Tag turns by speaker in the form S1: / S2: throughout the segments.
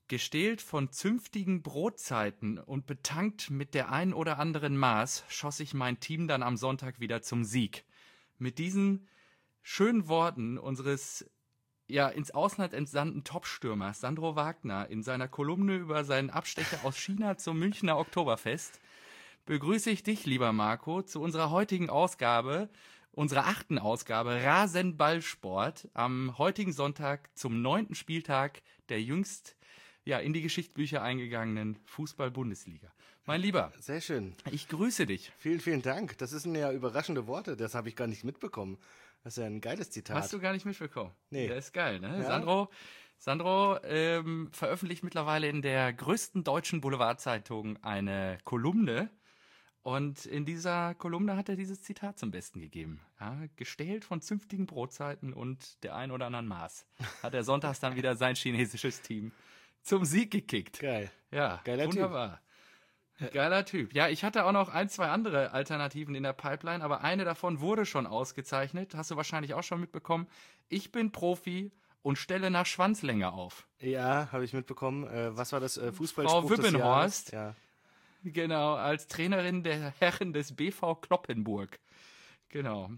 S1: Gestählt von zünftigen Brotzeiten und betankt mit der ein oder anderen Maß schoss ich mein Team dann am Sonntag wieder zum Sieg. Mit diesen schönen Worten unseres ins Ausland entsandten Topstürmers Sandro Wagner in seiner Kolumne über seinen Abstecher aus China zum Münchner Oktoberfest begrüße ich dich, lieber Marco, zu unserer heutigen Ausgabe, unserer 8. Ausgabe Rasenballsport am heutigen Sonntag zum 9. Spieltag der jüngst in die Geschichtsbücher eingegangenen Fußball-Bundesliga. Mein Lieber,
S2: sehr schön.
S1: Ich grüße dich.
S2: Vielen, vielen Dank. Das sind ja überraschende Worte, das habe ich gar nicht mitbekommen. Das ist ja ein geiles Zitat.
S1: Hast du gar nicht mitbekommen?
S2: Nee.
S1: Der ist geil, ne?
S2: Ja.
S1: Sandro veröffentlicht mittlerweile in der größten deutschen Boulevardzeitung eine Kolumne. Und in dieser Kolumne hat er dieses Zitat zum Besten gegeben. Ja, gestählt von zünftigen Brotzeiten und der ein oder anderen Maß hat er sonntags dann wieder sein chinesisches Team zum Sieg gekickt.
S2: Geil.
S1: Ja,
S2: geiler
S1: wunderbar. Geiler Typ. Ja, ich hatte auch noch 1, 2 andere Alternativen in der Pipeline, aber eine davon wurde schon ausgezeichnet. Hast du wahrscheinlich auch schon mitbekommen. Ich bin Profi und stelle nach Schwanzlänge auf.
S2: Ja, habe ich mitbekommen. Was war das? Fußballspruch
S1: Frau Wübbenhorst.
S2: des Jahres? Ja.
S1: Genau, als Trainerin der Herren des BV Kloppenburg. Genau.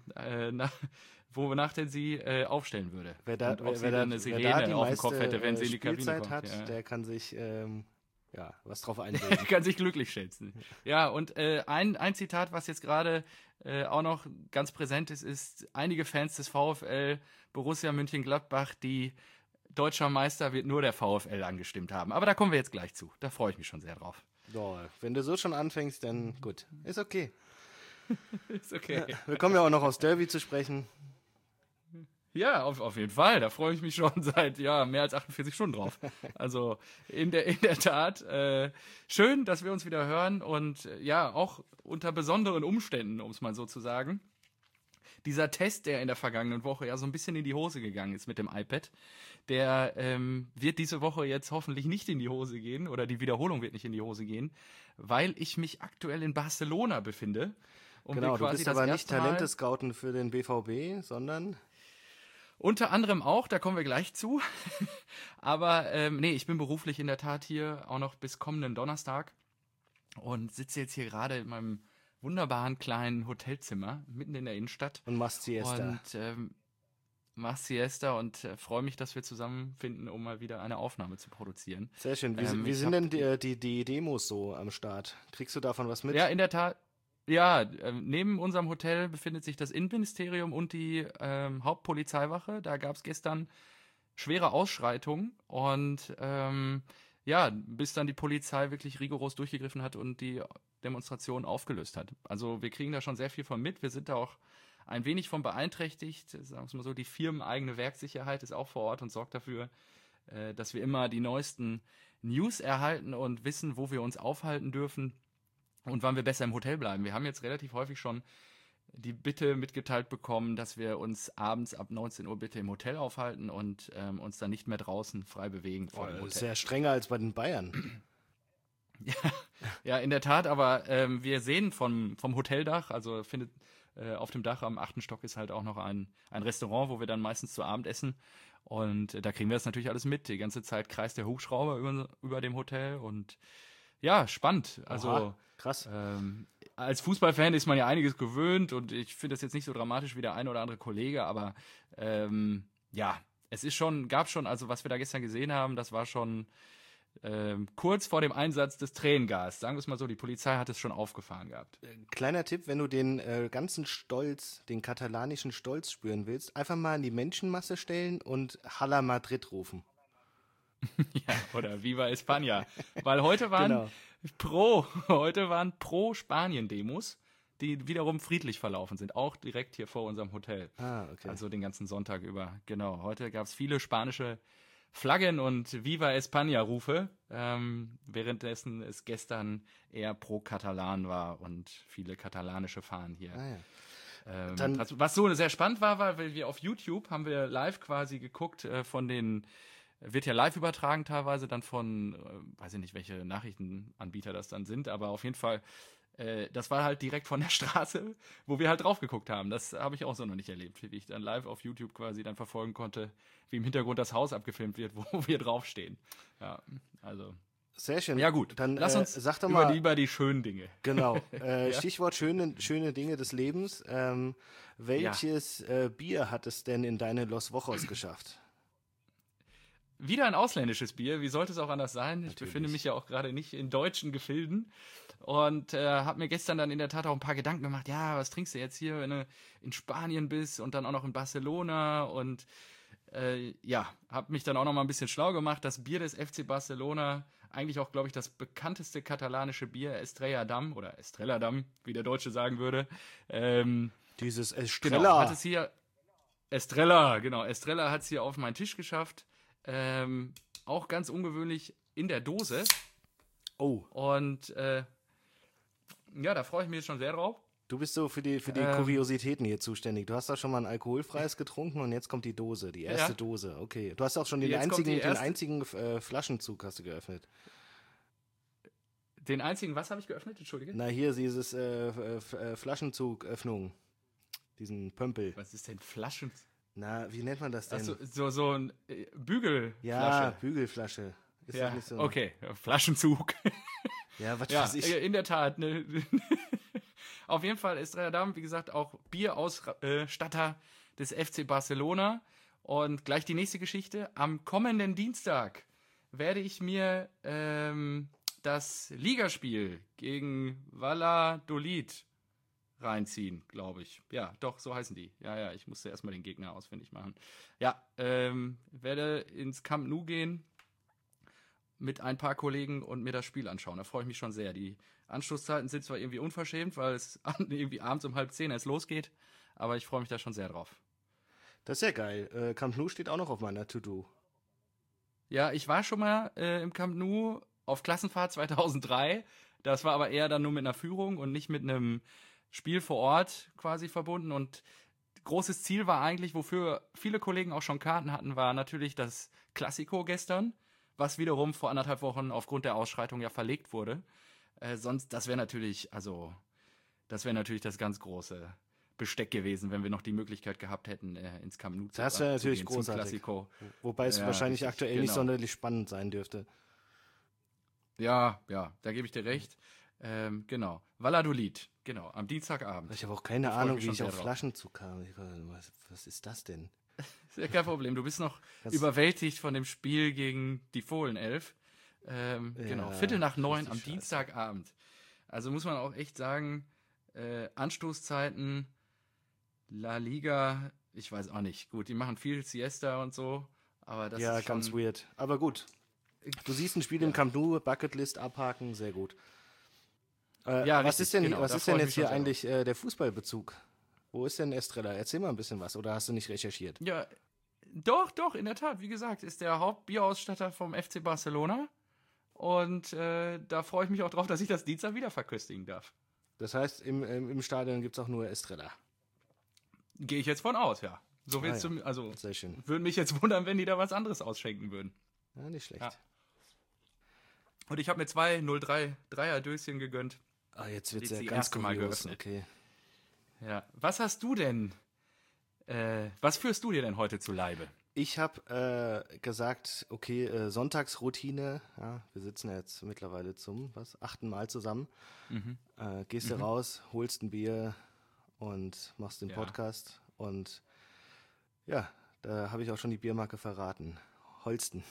S1: Wonach denn sie aufstellen würde.
S2: Wer da
S1: eine Sirene
S2: die
S1: auf dem Kopf hätte, wenn sie in die Kabine
S2: Spielzeit
S1: kommt.
S2: hat,
S1: Ja.
S2: der kann sich was drauf einbilden.
S1: Kann sich glücklich schätzen. Ja, und ein Zitat, was jetzt gerade auch noch ganz präsent ist einige Fans des VfL Borussia Mönchengladbach, die deutscher Meister wird nur der VfL angestimmt haben. Aber da kommen wir jetzt gleich zu. Da freue ich mich schon sehr drauf.
S2: So, wenn du so schon anfängst, dann gut. Ist okay.
S1: Ist okay.
S2: Ja, wir kommen ja auch noch aufs Derby zu sprechen.
S1: Ja, auf jeden Fall. Da freue ich mich schon seit mehr als 48 Stunden drauf. Also in der Tat schön, dass wir uns wieder hören und auch unter besonderen Umständen, um es mal so zu sagen. Dieser Test, der in der vergangenen Woche so ein bisschen in die Hose gegangen ist mit dem iPad, der wird diese Woche jetzt hoffentlich nicht in die Hose gehen oder die Wiederholung wird nicht in die Hose gehen, weil ich mich aktuell in Barcelona befinde.
S2: Genau, du bist aber nicht Talente-Scouten für den BVB, sondern...
S1: Unter anderem auch, da kommen wir gleich zu. Aber ich bin beruflich in der Tat hier auch noch bis kommenden Donnerstag und sitze jetzt hier gerade in meinem wunderbaren kleinen Hotelzimmer mitten in der Innenstadt.
S2: Und machst Siesta.
S1: Und machst Siesta und freue mich, dass wir zusammenfinden, um mal wieder eine Aufnahme zu produzieren.
S2: Sehr schön. Wie sind denn die Demos so am Start? Kriegst du davon was mit?
S1: Ja, in der Tat. Ja, neben unserem Hotel befindet sich das Innenministerium und die Hauptpolizeiwache. Da gab es gestern schwere Ausschreitungen und bis dann die Polizei wirklich rigoros durchgegriffen hat und die Demonstration aufgelöst hat. Also wir kriegen da schon sehr viel von mit. Wir sind da auch ein wenig von beeinträchtigt. Sagen wir es mal so, die firmeneigene Werksicherheit ist auch vor Ort und sorgt dafür, dass wir immer die neuesten News erhalten und wissen, wo wir uns aufhalten dürfen. Und wann wir besser im Hotel bleiben. Wir haben jetzt relativ häufig schon die Bitte mitgeteilt bekommen, dass wir uns abends ab 19 Uhr bitte im Hotel aufhalten und uns dann nicht mehr draußen frei bewegen vor dem Hotel.
S2: Sehr strenger als bei den Bayern.
S1: Ja, in der Tat, aber wir sehen vom Hoteldach, also findet auf dem Dach am 8. Stock ist halt auch noch ein Restaurant, wo wir dann meistens zu Abend essen. Und da kriegen wir das natürlich alles mit. Die ganze Zeit kreist der Hubschrauber über dem Hotel und ja, spannend. Also
S2: Aha, krass.
S1: Als Fußballfan ist man ja einiges gewöhnt und ich finde das jetzt nicht so dramatisch wie der ein oder andere Kollege, aber es ist gab schon, also was wir da gestern gesehen haben, das war schon kurz vor dem Einsatz des Tränengas. Sagen wir es mal so, die Polizei hat es schon aufgefahren gehabt.
S2: Kleiner Tipp, wenn du den ganzen Stolz, den katalanischen Stolz spüren willst, einfach mal in die Menschenmasse stellen und Hala Madrid rufen.
S1: Ja, oder Viva España. Weil heute waren Pro-Spanien-Demos, die wiederum friedlich verlaufen sind. Auch direkt hier vor unserem Hotel.
S2: Ah, okay.
S1: Also den ganzen Sonntag über. Genau, heute gab es viele spanische Flaggen und Viva España-Rufe, währenddessen es gestern eher pro-Katalan war und viele katalanische Fahnen hier.
S2: Ah, ja.
S1: Was so sehr spannend war, weil wir auf YouTube haben wir live quasi geguckt wird ja live übertragen teilweise dann von, weiß ich nicht, welche Nachrichtenanbieter das dann sind, aber auf jeden Fall das war halt direkt von der Straße, wo wir halt drauf geguckt haben. Das habe ich auch so noch nicht erlebt, wie ich dann live auf YouTube quasi dann verfolgen konnte, wie im Hintergrund das Haus abgefilmt wird, wo wir draufstehen. Ja, also.
S2: Sehr schön.
S1: Ja gut,
S2: dann
S1: lass uns
S2: sag doch mal,
S1: über die schönen Dinge.
S2: Genau, Stichwort schöne Dinge des Lebens. Welches Bier hat es denn in deine Los Vojos geschafft?
S1: Wieder ein ausländisches Bier, wie sollte es auch anders sein? Ich
S2: Natürlich.
S1: befinde mich ja auch gerade nicht in deutschen Gefilden und habe mir gestern dann in der Tat auch ein paar Gedanken gemacht, ja, was trinkst du jetzt hier, wenn du in Spanien bist und dann auch noch in Barcelona und habe mich dann auch noch mal ein bisschen schlau gemacht. Das Bier des FC Barcelona, eigentlich auch, glaube ich, das bekannteste katalanische Bier, Estrella Damm oder Estrella Damm, wie der Deutsche sagen würde.
S2: Dieses
S1: Genau,
S2: Estrella.
S1: hat es hier, Estrella hat es hier auf meinen Tisch geschafft. Auch ganz ungewöhnlich in der Dose.
S2: Oh,
S1: Und da freue ich mich jetzt schon sehr drauf.
S2: du bist so für die Kuriositäten hier zuständig. Du hast doch schon mal ein alkoholfreies getrunken und jetzt kommt die Dose, die erste Dose. Okay, du hast auch schon den
S1: Jetzt kommt die
S2: einzigen Flaschenzug hast du geöffnet.
S1: Den einzigen, was habe ich geöffnet? Entschuldige.
S2: Na, hier dieses Flaschenzug-Öffnung. Diesen Pömpel.
S1: Was ist denn Flaschen?
S2: Na, wie nennt man das denn?
S1: Achso, so ein Bügelflasche.
S2: Ja, Bügelflasche. Ist
S1: Ja,
S2: das nicht so?
S1: okay, Flaschenzug.
S2: Ja, was
S1: Ja,
S2: weiß ich.
S1: in der Tat. Ne? Auf jeden Fall ist Estrella Damm, wie gesagt, auch Bierausstatter des FC Barcelona. Und gleich die nächste Geschichte. Am kommenden Dienstag werde ich mir das Ligaspiel gegen Valladolid reinziehen, glaube ich. Ja, doch, so heißen die. Ja, ich musste erstmal den Gegner ausfindig machen. Ja, werde ins Camp Nou gehen mit ein paar Kollegen und mir das Spiel anschauen. Da freue ich mich schon sehr. Die Anschlusszeiten sind zwar irgendwie unverschämt, weil es irgendwie abends um 9:30 erst losgeht, aber ich freue mich da schon sehr drauf.
S2: Das ist ja geil. Camp Nou steht auch noch auf meiner To-Do.
S1: Ja, ich war schon mal im Camp Nou auf Klassenfahrt 2003. Das war aber eher dann nur mit einer Führung und nicht mit einem Spiel vor Ort quasi verbunden. Und großes Ziel war eigentlich, wofür viele Kollegen auch schon Karten hatten, war natürlich das Classico gestern, was wiederum vor 1,5 Wochen aufgrund der Ausschreitung ja verlegt wurde. Das wäre natürlich das ganz große Besteck gewesen, wenn wir noch die Möglichkeit gehabt hätten, ins Camp Nou zu gehen.
S2: Das wäre natürlich großartig. Wobei es wahrscheinlich
S1: richtig,
S2: aktuell nicht sonderlich spannend sein dürfte.
S1: Ja, da gebe ich dir recht. Genau. Valladolid, genau, am Dienstagabend.
S2: Ich habe auch keine
S1: Da freu
S2: Ahnung,
S1: mich
S2: wie
S1: schon
S2: ich
S1: sehr
S2: auf
S1: drauf.
S2: Flaschenzug kam. Was ist das denn?
S1: Ist ja kein Problem, du bist noch
S2: Das-
S1: überwältigt von dem Spiel gegen die Fohlenelf. Genau, 8:45
S2: richtig
S1: am
S2: scheiße.
S1: Dienstagabend. Also muss man auch echt sagen, Anstoßzeiten, La Liga, ich weiß auch nicht. Gut, die machen viel Siesta und so, aber das
S2: Ja,
S1: ist schon,
S2: ganz weird. Aber gut. Du siehst ein Spiel im Camp Nou, Bucketlist abhaken, sehr gut.
S1: Ja,
S2: was
S1: richtig,
S2: ist denn,
S1: genau,
S2: was
S1: da
S2: ist
S1: freu
S2: denn
S1: ich
S2: jetzt
S1: mich schon
S2: hier
S1: sehr
S2: eigentlich der Fußballbezug? Wo ist denn Estrella? Erzähl mal ein bisschen was, oder hast du nicht recherchiert?
S1: Ja, doch, in der Tat, wie gesagt, ist der Hauptbierausstatter vom FC Barcelona. Und da freue ich mich auch drauf, dass ich das Dienstag wieder verköstigen darf.
S2: Das heißt, im Stadion gibt es auch nur Estrella.
S1: Gehe ich jetzt von aus, ja. So willst
S2: ja.
S1: du, also
S2: Sehr schön.
S1: würde mich jetzt wundern, wenn die da was anderes ausschenken würden.
S2: Ja, nicht schlecht.
S1: Ja. Und ich habe mir 2 0,3er-Döschen gegönnt.
S2: Ah, jetzt wird es
S1: Jetzt
S2: ja
S1: die
S2: ganz
S1: erste Mal
S2: kurios.
S1: geöffnet.
S2: Okay.
S1: Ja. Was hast du denn? Was führst du dir denn heute zu Leibe?
S2: Ich habe gesagt, okay, Sonntagsroutine, ja, wir sitzen ja jetzt mittlerweile zum 8. Mal zusammen. Gehst du raus, holst ein Bier und machst den
S1: Ja.
S2: Podcast. Und ja, da habe ich auch schon die Biermarke verraten. Holsten.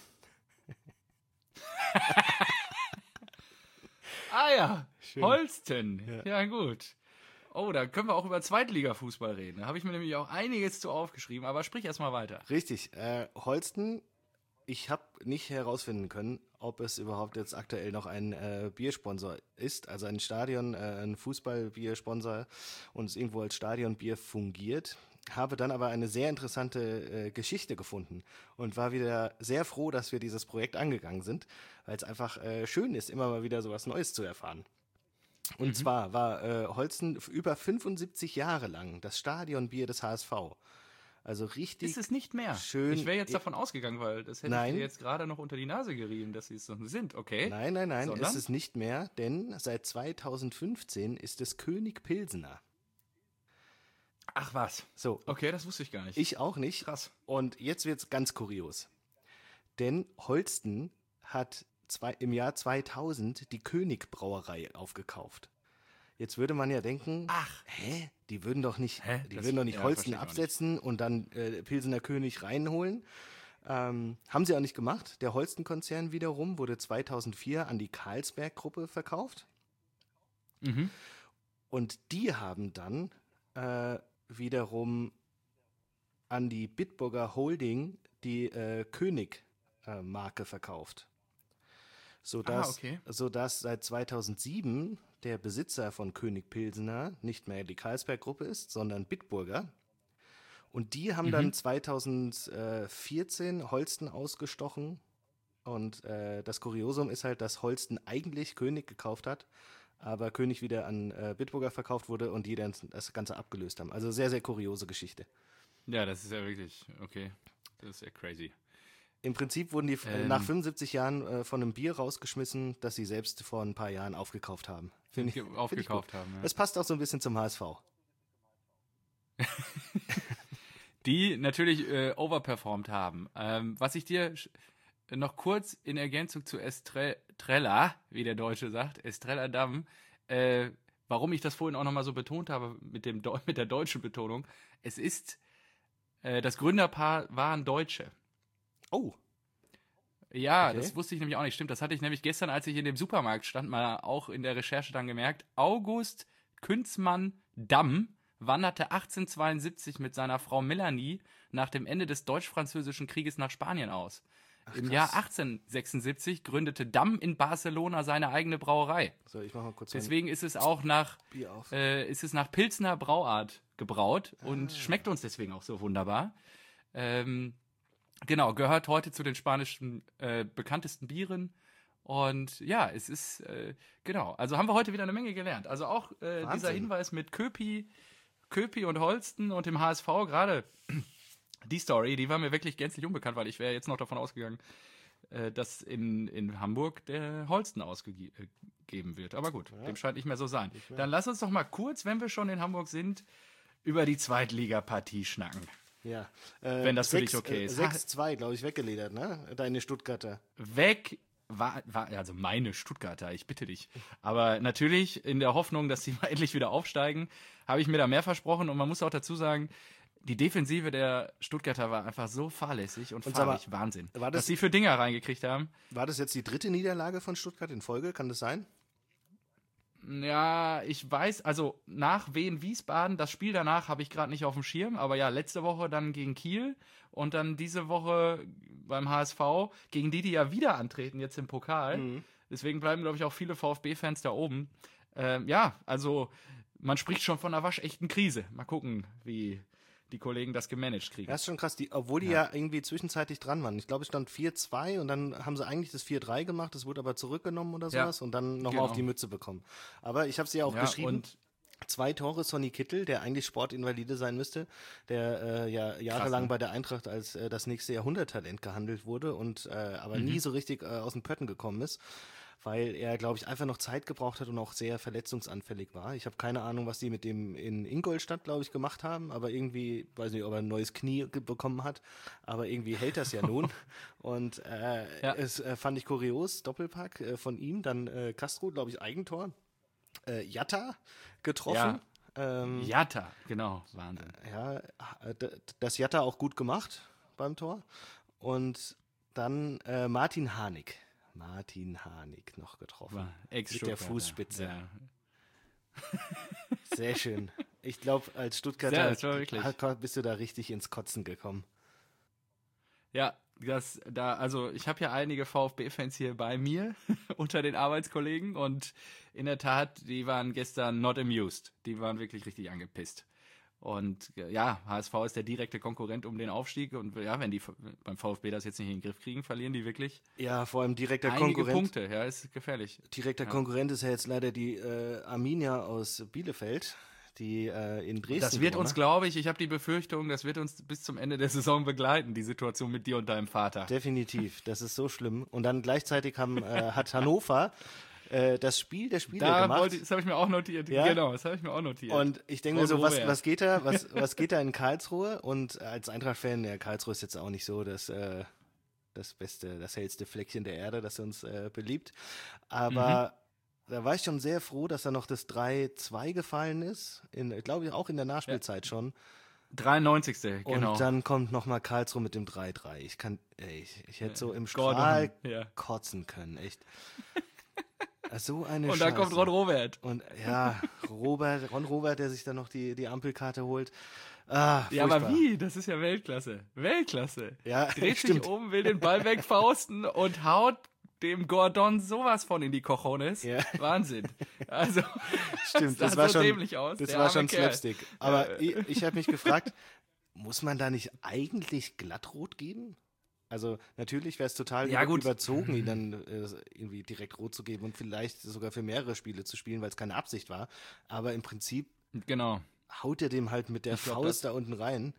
S1: Ah ja,
S2: Schön.
S1: Holsten. Ja, gut. Oh, da können wir auch über Zweitliga-Fußball reden. Da habe ich mir nämlich auch einiges zu aufgeschrieben, aber sprich erst mal weiter.
S2: Richtig. Holsten, ich habe nicht herausfinden können, ob es überhaupt jetzt aktuell noch ein Biersponsor ist, also ein Stadion, ein Fußballbiersponsor und es irgendwo als Stadionbier fungiert. Habe dann aber eine sehr interessante Geschichte gefunden und war wieder sehr froh, dass wir dieses Projekt angegangen sind, weil es einfach schön ist, immer mal wieder sowas Neues zu erfahren. Und zwar war Holsten über 75 Jahre lang das Stadionbier des HSV. Also richtig
S1: Ist es nicht mehr?
S2: schön.
S1: Ich wäre jetzt davon ausgegangen, weil das hätte
S2: Nein.
S1: ich dir jetzt gerade noch unter die Nase gerieben, dass sie es noch sind, okay?
S2: Nein,
S1: Sondern?
S2: ist es nicht mehr, denn seit 2015 ist es König Pilsener.
S1: Ach was.
S2: So,
S1: Okay, das wusste ich gar nicht.
S2: ich auch nicht.
S1: Krass.
S2: Und jetzt wird's ganz kurios. Denn Holsten hat im Jahr 2000 die König Brauerei aufgekauft. Jetzt würde man ja denken,
S1: Ach.
S2: die würden doch nicht,
S1: Hä?
S2: die
S1: Das-
S2: würden doch nicht
S1: ja,
S2: Holsten
S1: verstehe ich auch
S2: absetzen und dann Pilsener König reinholen. Haben sie auch nicht gemacht. Der Holsten-Konzern wiederum wurde 2004 an die Carlsberg-Gruppe verkauft.
S1: Mhm.
S2: Und die haben dann wiederum an die Bitburger Holding die König-Marke verkauft.
S1: Okay.
S2: Sodass seit 2007 der Besitzer von König Pilsener nicht mehr die Carlsberg-Gruppe ist, sondern Bitburger. Und die haben dann 2014 Holsten ausgestochen. Und das Kuriosum ist halt, dass Holsten eigentlich König gekauft hat, aber König wieder an Bitburger verkauft wurde und die dann das Ganze abgelöst haben. Also sehr, sehr kuriose Geschichte.
S1: Ja, das ist ja wirklich, okay. Das ist ja crazy.
S2: Im Prinzip wurden die nach 75 Jahren von einem Bier rausgeschmissen, das sie selbst vor ein paar Jahren aufgekauft haben.
S1: Aufgekauft haben, ja.
S2: Das passt auch so ein bisschen zum HSV.
S1: Die natürlich overperformed haben. Was ich dir noch kurz in Ergänzung zu Estrella, wie der Deutsche sagt, Estrella Damm, warum ich das vorhin auch nochmal so betont habe mit der deutschen Betonung, es ist, das Gründerpaar waren Deutsche.
S2: Oh,
S1: Ja,
S2: Okay.
S1: das wusste ich nämlich auch nicht. Stimmt, das hatte ich nämlich gestern, als ich in dem Supermarkt stand, mal auch in der Recherche dann gemerkt. August Künzmann Damm wanderte 1872 mit seiner Frau Melanie nach dem Ende des Deutsch-Französischen Krieges nach Spanien aus. Im
S2: krass.
S1: Jahr 1876 gründete Damm in Barcelona seine eigene Brauerei.
S2: so, ich mach mal kurz mein
S1: Deswegen ist es auch nach
S2: Bier auf.
S1: nach Pilsner Brauart gebraut und schmeckt uns deswegen auch so wunderbar. Genau, gehört heute zu den spanischen bekanntesten Bieren. Und ja, es ist, genau, also haben wir heute wieder eine Menge gelernt. Also auch dieser
S2: Wahnsinn.
S1: Hinweis mit Köpi und Holsten und dem HSV, gerade die Story, die war mir wirklich gänzlich unbekannt, weil ich wäre jetzt noch davon ausgegangen, dass in Hamburg der Holsten ausgegeben wird. Aber gut, dem scheint nicht mehr so sein. Dann lass uns doch mal kurz, wenn wir schon in Hamburg sind, über die Zweitligapartie schnacken.
S2: Ja.
S1: Wenn das für dich okay ist.
S2: 6-2, glaube ich, weggeledert, ne? Deine Stuttgarter.
S1: Weg war also meine Stuttgarter, ich bitte dich. Aber natürlich in der Hoffnung, dass sie mal endlich wieder aufsteigen, habe ich mir da mehr versprochen. Und man muss auch dazu sagen, die Defensive der Stuttgarter war einfach so fahrlässig und
S2: Und sag mal,
S1: fahrig. Wahnsinn.
S2: war das-
S1: Was sie für Dinger reingekriegt haben.
S2: War das jetzt die dritte Niederlage von Stuttgart in Folge? Kann das sein?
S1: Ja, ich weiß, also nach Wien-Wiesbaden, das Spiel danach habe ich gerade nicht auf dem Schirm, aber ja, letzte Woche dann gegen Kiel und dann diese Woche beim HSV, gegen die ja wieder antreten jetzt im Pokal. Deswegen bleiben, glaube ich, auch viele VfB-Fans da oben. Ja, also man spricht schon von einer waschechten Krise. Mal gucken, wie die Kollegen das gemanagt kriegen.
S2: Ja, ist schon krass, obwohl die ja irgendwie zwischenzeitlich dran waren. Ich glaube, es stand 4-2 und dann haben sie eigentlich das 4-3 gemacht, das wurde aber zurückgenommen oder
S1: Ja,
S2: sowas und dann nochmal
S1: genau.
S2: auf die Mütze bekommen. Aber ich habe sie ja auch
S1: Ja,
S2: geschrieben.
S1: und
S2: 2 Tore Sonny Kittel, der eigentlich Sportinvalide sein müsste, der ja jahrelang
S1: ne?
S2: bei der Eintracht als das nächste Jahrhunderttalent gehandelt wurde und aber
S1: Mhm.
S2: nie so richtig aus den Pötten gekommen ist, weil er, glaube ich, einfach noch Zeit gebraucht hat und auch sehr verletzungsanfällig war. Ich habe keine Ahnung, was die mit dem in Ingolstadt, glaube ich, gemacht haben, aber irgendwie, weiß nicht, ob er ein neues Knie bekommen hat, aber irgendwie hält das ja nun. Und es fand ich kurios, Doppelpack von ihm, dann Castro, glaube ich, Eigentor. Jatta getroffen.
S1: Jatta, genau, Wahnsinn.
S2: Ja, das Jatta auch gut gemacht beim Tor. Und dann Martin Harnik noch getroffen. Mit der
S1: Ex-Stuttgarter.
S2: Fußspitze.
S1: Ja.
S2: Sehr schön. Ich glaube, als
S1: Ja,
S2: Stuttgarter
S1: das war wirklich.
S2: bist du da richtig ins Kotzen gekommen.
S1: Ja, also ich habe ja einige VfB-Fans hier bei mir unter den Arbeitskollegen und in der Tat, die waren gestern not amused. Die waren wirklich richtig angepisst. Und ja, HSV ist der direkte Konkurrent um den Aufstieg und ja, wenn die beim VfB das jetzt nicht in den Griff kriegen, verlieren die wirklich
S2: Ja, vor allem direkter
S1: einige
S2: Konkurrent.
S1: Punkte. Ja, ist gefährlich.
S2: Direkter Konkurrent ist ja jetzt leider die Arminia aus Bielefeld, die in Dresden.
S1: Das wird uns, glaube ich habe die Befürchtung, das wird uns bis zum Ende der Saison begleiten, die Situation mit dir und deinem Vater.
S2: Definitiv, das ist so schlimm. Und dann gleichzeitig hat Hannover das Spiel der Spiele gemacht.
S1: Das habe ich mir auch notiert. Ja? Genau, das habe ich mir auch notiert.
S2: Und ich denke mir so, was geht da in Karlsruhe? Und als Eintracht-Fan, ja, Karlsruhe ist jetzt auch nicht so das beste, das hellste Fleckchen der Erde, das uns beliebt. Aber da war ich schon sehr froh, dass da noch das 3-2 gefallen ist. Glaube ich, auch in der Nachspielzeit schon.
S1: 93. Genau.
S2: Und dann kommt nochmal Karlsruhe mit dem 3-3. Ich hätte so im Strahl kotzen können, echt. So eine
S1: Und
S2: Scheiße.
S1: dann kommt Ron Robert.
S2: Und ja, Ron Robert, der sich dann noch die Ampelkarte holt.
S1: Ja, aber wie? Das ist ja Weltklasse.
S2: Ja,
S1: dreht
S2: stimmt.
S1: sich um, will den Ball wegfausten und haut dem Gordon sowas von in die Cojones. Ja. Wahnsinn. Also,
S2: stimmt, das war so schon dämlich aus. Das war schon Slapstick. Aber ich habe mich gefragt, muss man da nicht eigentlich Glattrot geben? Also natürlich wäre es total überzogen, ihn dann irgendwie direkt rot zu geben und vielleicht sogar für mehrere Spiele zu spielen, weil es keine Absicht war. Aber im Prinzip haut er dem halt mit der Faust da unten rein.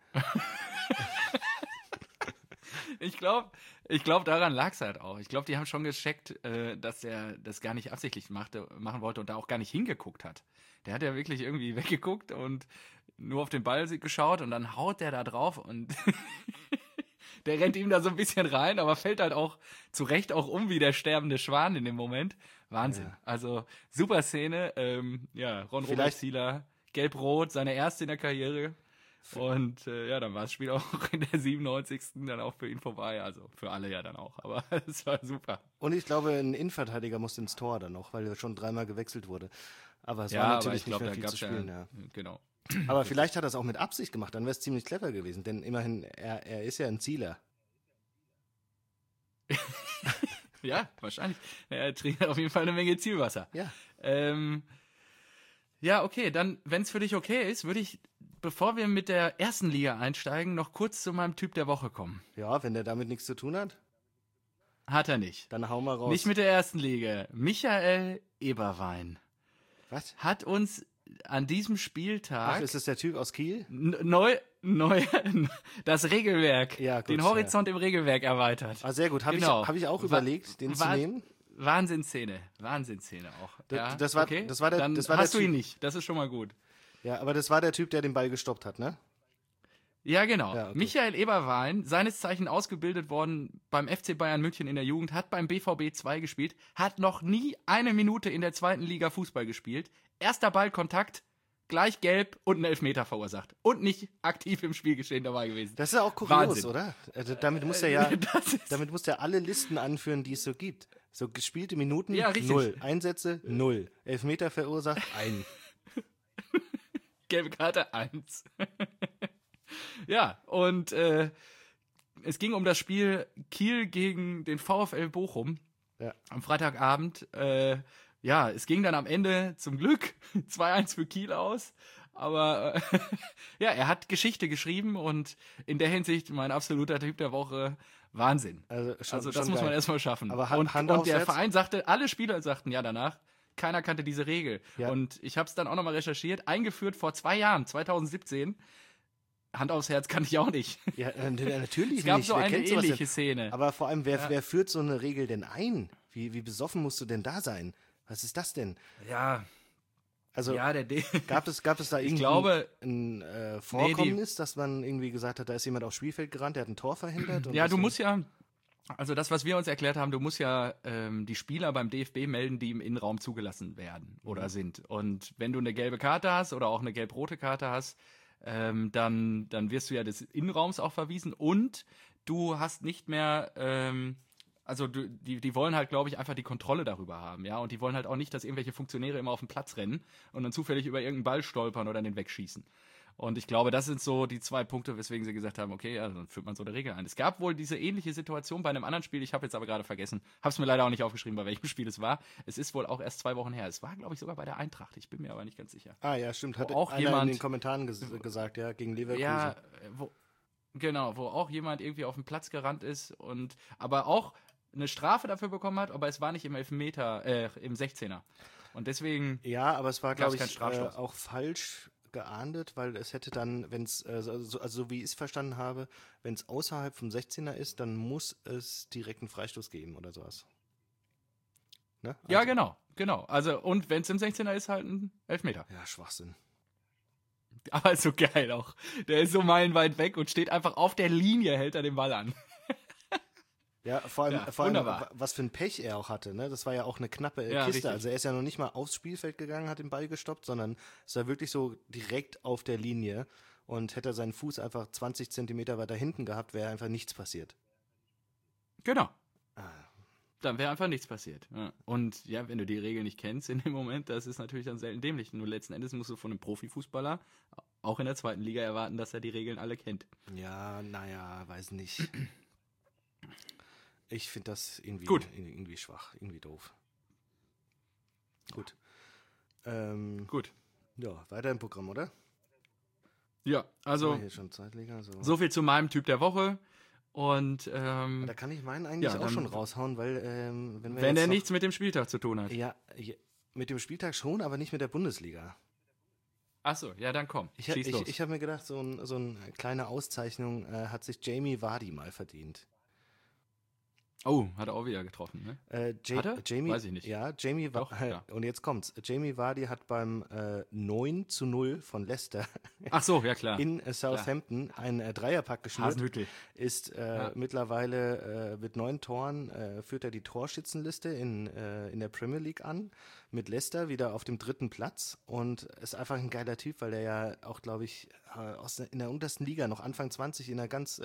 S1: Ich glaube, daran lag es halt auch. Ich glaube, die haben schon gecheckt, dass er das gar nicht absichtlich machen wollte und da auch gar nicht hingeguckt hat. Der hat ja wirklich irgendwie weggeguckt und nur auf den Ball geschaut und dann haut der da drauf und der rennt ihm da so ein bisschen rein, aber fällt halt auch zu Recht auch um wie der sterbende Schwan in dem Moment. Wahnsinn. Ja. Also super Szene. Ron Robert Zieler, gelb-rot, seine erste in der Karriere. Und dann war das Spiel auch in der 97. dann auch für ihn vorbei. Also für alle ja dann auch. Aber es war super.
S2: Und ich glaube, ein Innenverteidiger musste ins Tor dann noch, weil er schon 3-mal gewechselt wurde. Aber es war natürlich nicht mehr viel zu spielen. Ja.
S1: Genau.
S2: Aber vielleicht hat er es auch mit Absicht gemacht, dann wäre es ziemlich clever gewesen, denn immerhin, er ist ja ein Zieler.
S1: Ja, wahrscheinlich. Er trinkt auf jeden Fall eine Menge Zielwasser.
S2: Ja.
S1: Okay, dann, wenn es für dich okay ist, würde ich, bevor wir mit der ersten Liga einsteigen, noch kurz zu meinem Typ der Woche kommen.
S2: Ja, wenn der damit nichts zu tun hat.
S1: Hat er nicht.
S2: Dann hau mal raus.
S1: Nicht mit der ersten Liga. Michael Eberwein.
S2: Was?
S1: Hat uns an diesem Spieltag...
S2: Ach, ist das der Typ aus Kiel?
S1: Neu das Regelwerk,
S2: gut,
S1: den Horizont im Regelwerk erweitert.
S2: Ah, sehr gut. Hab ich auch überlegt, den zu nehmen.
S1: Wahnsinnsszene auch.
S2: Das war
S1: dann hast du ihn nicht. Das ist schon mal gut.
S2: Ja, aber das war der Typ, der den Ball gestoppt hat, ne?
S1: Ja, genau. Ja, okay. Michael Eberwein, seines Zeichen ausgebildet worden beim FC Bayern München in der Jugend, hat beim BVB 2 gespielt, hat noch nie eine Minute in der zweiten Liga Fußball gespielt. Erster Ballkontakt, gleich gelb und einen Elfmeter verursacht. Und nicht aktiv im Spielgeschehen dabei gewesen.
S2: Das ist ja auch kurios, Wahnsinn. Oder? Also damit muss er alle Listen anführen, die es so gibt. So gespielte Minuten, 0. Einsätze, 0. Elfmeter verursacht, 1.
S1: Gelbe Karte, 1. Ja, und es ging um das Spiel Kiel gegen den VfL Bochum am Freitagabend. Es ging dann am Ende zum Glück 2-1 für Kiel aus. Aber er hat Geschichte geschrieben und in der Hinsicht mein absoluter Typ der Woche. Wahnsinn. Also das muss man erstmal schaffen.
S2: Aber
S1: und der Verein sagte, alle Spieler sagten ja danach, keiner kannte diese Regel. Ja. Und ich habe es dann auch nochmal recherchiert, eingeführt vor 2 Jahren, 2017. Hand aufs Herz kann ich auch nicht.
S2: Ja, natürlich nicht.
S1: Es gab so eine ähnliche Szene.
S2: Aber vor allem, wer führt so eine Regel denn ein? Wie besoffen musst du denn da sein? Was ist das denn?
S1: Ja.
S2: Also gab es da irgendwie ein Vorkommnis, dass man irgendwie gesagt hat, da ist jemand aufs Spielfeld gerannt, der hat ein Tor verhindert? Und
S1: du musst also das, was wir uns erklärt haben, du musst die Spieler beim DFB melden, die im Innenraum zugelassen werden oder sind. Und wenn du eine gelbe Karte hast oder auch eine gelb-rote Karte hast, dann wirst du ja des Innenraums auch verwiesen und du hast nicht mehr... die wollen halt, glaube ich, einfach die Kontrolle darüber haben, ja, und die wollen halt auch nicht, dass irgendwelche Funktionäre immer auf den Platz rennen und dann zufällig über irgendeinen Ball stolpern oder den wegschießen. Und ich glaube, das sind so die 2 Punkte, weswegen sie gesagt haben, okay, dann führt man so eine Regel ein. Es gab wohl diese ähnliche Situation bei einem anderen Spiel, ich habe jetzt aber gerade vergessen, habe es mir leider auch nicht aufgeschrieben, bei welchem Spiel es war. Es ist wohl auch erst 2 Wochen her. Es war, glaube ich, sogar bei der Eintracht, ich bin mir aber nicht ganz sicher.
S2: Ah ja, stimmt, hat auch einer in den Kommentaren gesagt, ja, gegen Leverkusen. Ja,
S1: wo auch jemand irgendwie auf den Platz gerannt ist und aber auch eine Strafe dafür bekommen hat, aber es war nicht im Elfmeter, im 16er. Und deswegen...
S2: Ja, aber es war, glaube ich, auch falsch geahndet, weil es hätte dann, wenn es, also wie ich es verstanden habe, wenn es außerhalb vom 16er ist, dann muss es direkt einen Freistoß geben oder sowas. Ne?
S1: Ja, genau. Also, und wenn es im 16er ist, halt ein Elfmeter.
S2: Ja, Schwachsinn.
S1: Aber ist so geil auch. Der ist so meilenweit weg und steht einfach auf der Linie, hält er den Ball an.
S2: Ja, vor allem,
S1: wunderbar.
S2: was für ein Pech er auch hatte, ne? Das war ja auch eine knappe
S1: Ja,
S2: Kiste.
S1: richtig.
S2: Also er ist ja noch nicht mal aufs Spielfeld gegangen, hat den Ball gestoppt, sondern es war wirklich so direkt auf der Linie. Und hätte er seinen Fuß einfach 20 Zentimeter weiter hinten gehabt, wäre einfach nichts passiert.
S1: Genau.
S2: Ah,
S1: Dann wäre einfach nichts passiert. Ja. Und ja, wenn du die Regeln nicht kennst in dem Moment, das ist natürlich dann selten dämlich. Nur letzten Endes musst du von einem Profifußballer auch in der zweiten Liga erwarten, dass er die Regeln alle kennt.
S2: ja, naja, weiß nicht. Ich finde das
S1: Gut.
S2: irgendwie schwach, irgendwie doof. Gut.
S1: Gut.
S2: Ja, weiter im Programm, oder?
S1: Ja, also
S2: Hier schon Zweitliga,
S1: so viel zu meinem Typ der Woche. Und
S2: Da kann ich meinen eigentlich auch schon raushauen, weil
S1: wenn der nichts mit dem Spieltag zu tun hat.
S2: Ja, mit dem Spieltag schon, aber nicht mit der Bundesliga.
S1: Achso, ja, dann komm. Schieß los.
S2: Ich habe mir gedacht, so eine kleine Auszeichnung hat sich Jamie Vardy mal verdient.
S1: Oh, hat er auch wieder getroffen, ne? Hat er?
S2: Jamie,
S1: Weiß ich nicht.
S2: Ja, Jamie
S1: Doch, ja.
S2: Und jetzt kommt's. Jamie Vardy hat beim 9:0 von Leicester
S1: Ach so, ja klar.
S2: in Southampton einen Dreierpack geschnürt.
S1: Hasenhüttl.
S2: Ist mittlerweile mit 9 Toren führt er die Torschützenliste in der Premier League an. Mit Leicester wieder auf dem 3. Platz und ist einfach ein geiler Typ, weil er ja auch, glaube ich, in der untersten Liga noch Anfang 20 in einer ganz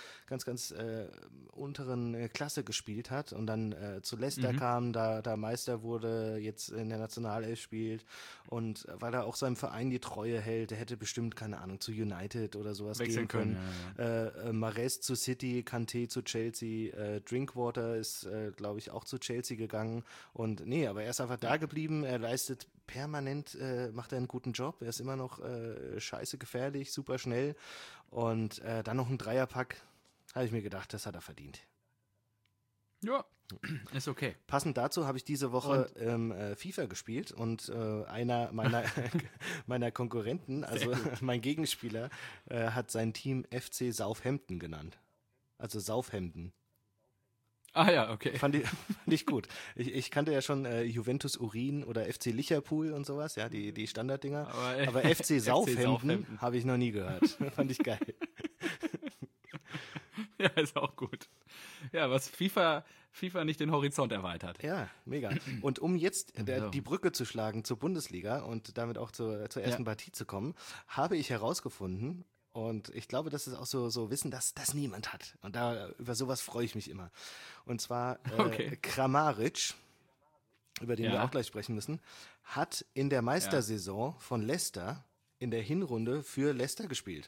S2: unteren Klasse gespielt hat und dann zu Leicester kam, da Meister wurde, jetzt in der Nationalelf spielt und weil er auch seinem Verein die Treue hält, der hätte bestimmt, keine Ahnung, zu United oder sowas
S1: Wechseln
S2: gehen können.
S1: Ja.
S2: Mahrez zu City, Kanté zu Chelsea, Drinkwater ist, glaube ich, auch zu Chelsea gegangen und nee, aber er ist einfach da geblieben, er leistet permanent, macht er einen guten Job, er ist immer noch scheiße gefährlich, super schnell und dann noch ein Dreierpack, habe ich mir gedacht, das hat er verdient.
S1: Ja, ist okay.
S2: Passend dazu habe ich diese Woche FIFA gespielt und einer meiner Konkurrenten, also mein Gegenspieler, hat sein Team FC Southampton genannt. Also Southampton.
S1: Ah ja, okay.
S2: Fand ich gut. Ich kannte ja schon Juventus Urin oder FC Liverpool und sowas, ja, die Standarddinger. Aber FC Southampton habe ich noch nie gehört. Fand ich geil.
S1: Ja, ist auch gut. Ja, was FIFA nicht den Horizont erweitert.
S2: Ja, mega. Und um jetzt die Brücke zu schlagen zur Bundesliga und damit auch zur ersten Partie zu kommen, habe ich herausgefunden, und ich glaube, das ist auch so Wissen, dass das niemand hat. Und über sowas freue ich mich immer. Und zwar Kramaric, über den wir auch gleich sprechen müssen, hat in der Meistersaison von Leicester in der Hinrunde für Leicester gespielt.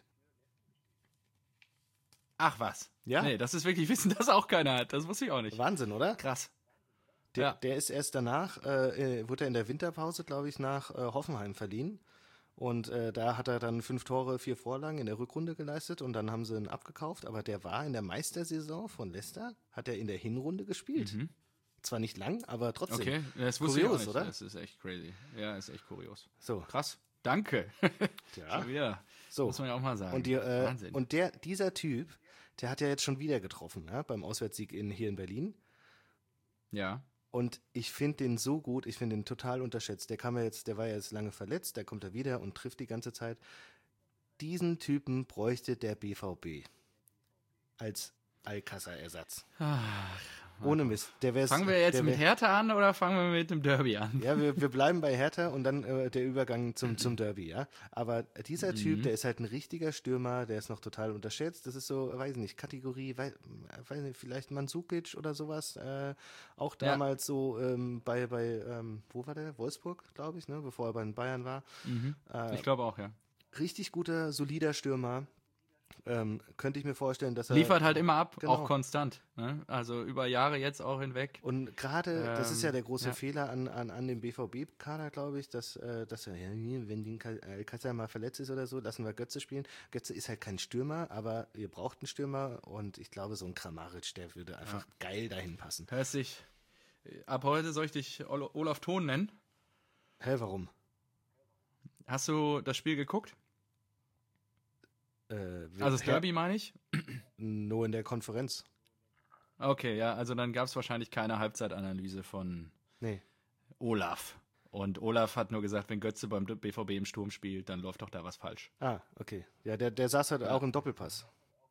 S1: Ach was.
S2: Ja?
S1: Nee, das ist wirklich Wissen, das auch keiner hat. Das wusste ich auch nicht.
S2: Wahnsinn, oder?
S1: Krass.
S2: Der ist erst danach, wurde er in der Winterpause, glaube ich, nach Hoffenheim verliehen. Und da hat er dann 5 Tore, 4 Vorlagen in der Rückrunde geleistet und dann haben sie ihn abgekauft. Aber der war in der Meistersaison von Leicester, hat er in der Hinrunde gespielt. Zwar nicht lang, aber trotzdem.
S1: Okay, das wusste
S2: kurios,
S1: ich auch nicht.
S2: Oder?
S1: Das ist echt crazy. Ja, ist echt kurios.
S2: So.
S1: Krass. Danke.
S2: Ja.
S1: Schon wieder.
S2: So.
S1: Muss man ja auch mal sagen.
S2: Wahnsinn. Und dieser Typ, der hat ja jetzt schon wieder getroffen, ja, beim Auswärtssieg hier in Berlin.
S1: Ja.
S2: Und ich finde den so gut, ich finde den total unterschätzt. Der war ja jetzt lange verletzt, der kommt da wieder und trifft die ganze Zeit. Diesen Typen bräuchte der BVB als Alcázar-Ersatz. Ohne Mist.
S1: Fangen wir jetzt mit Hertha an oder fangen wir mit dem Derby an?
S2: Ja, wir bleiben bei Hertha und dann der Übergang zum Derby, ja. Aber dieser Typ, der ist halt ein richtiger Stürmer, der ist noch total unterschätzt. Das ist so, weiß ich nicht, Kategorie, weiß nicht, vielleicht Mandzukic oder sowas. Auch damals so bei wo war der? Wolfsburg, glaube ich, ne? Bevor er bei den Bayern war.
S1: Ich glaube auch, ja.
S2: Richtig guter, solider Stürmer. Könnte ich mir vorstellen, dass er...
S1: Liefert halt immer ab,
S2: genau.
S1: auch konstant. Ne? Also über Jahre jetzt auch hinweg.
S2: Und gerade, das ist ja der große Fehler an dem BVB-Kader, glaube ich, dass er, wenn die Alcázar mal verletzt ist oder so, lassen wir Götze spielen. Götze ist halt kein Stürmer, aber ihr braucht einen Stürmer und ich glaube, so ein Kramaric, der würde einfach geil dahin passen.
S1: Hörst dich, ab heute soll ich dich Olaf Thon nennen?
S2: Hä, warum?
S1: Hast du das Spiel geguckt? Also das Derby meine ich?
S2: Nur in der Konferenz.
S1: Okay, ja, also dann gab es wahrscheinlich keine Halbzeitanalyse von Olaf. Und Olaf hat nur gesagt, wenn Götze beim BVB im Sturm spielt, dann läuft doch da was falsch.
S2: Ah, okay. Ja, der saß halt auch im Doppelpass.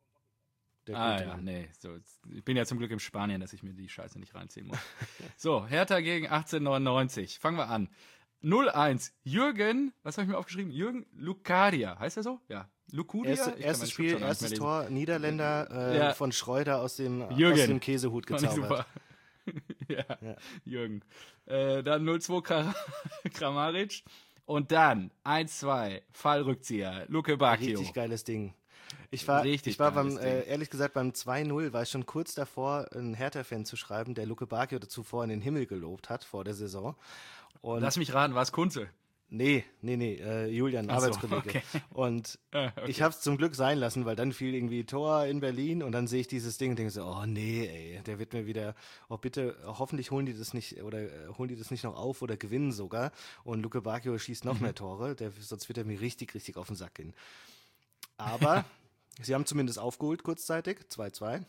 S1: Ich bin ja zum Glück in Spanien, dass ich mir die Scheiße nicht reinziehen muss. So, Hertha gegen 1899. Fangen wir an. 0-1. Jürgen, was habe ich mir aufgeschrieben? Jürgen Lucadia. Heißt er so? Ja. Lucadia?
S2: Erstes Spiel, erstes Tor, Niederländer von Schreuder aus dem Käsehut gezaubert.
S1: Ja, Jürgen. Dann 0-2 Kramaric. Und dann 1-2 Fallrückzieher, Luke Bacchio.
S2: Richtig geiles Ding. Ich war ehrlich gesagt, beim 2-0 war ich schon kurz davor, einen Hertha-Fan zu schreiben, der Luke Bacchio zuvor in den Himmel gelobt hat vor der Saison. Und
S1: lass mich raten, war es Kunze?
S2: Nee, Julian, Arbeitskollege. Okay. Und ich habe es zum Glück sein lassen, weil dann fiel irgendwie Tor in Berlin und dann sehe ich dieses Ding und denke so, oh nee, ey, der wird mir wieder, bitte, hoffentlich holen die das nicht noch auf oder gewinnen sogar. Und Luke Bacchio schießt noch mehr Tore, sonst wird er mir richtig, richtig auf den Sack gehen. Aber sie haben zumindest aufgeholt kurzzeitig, 2-2.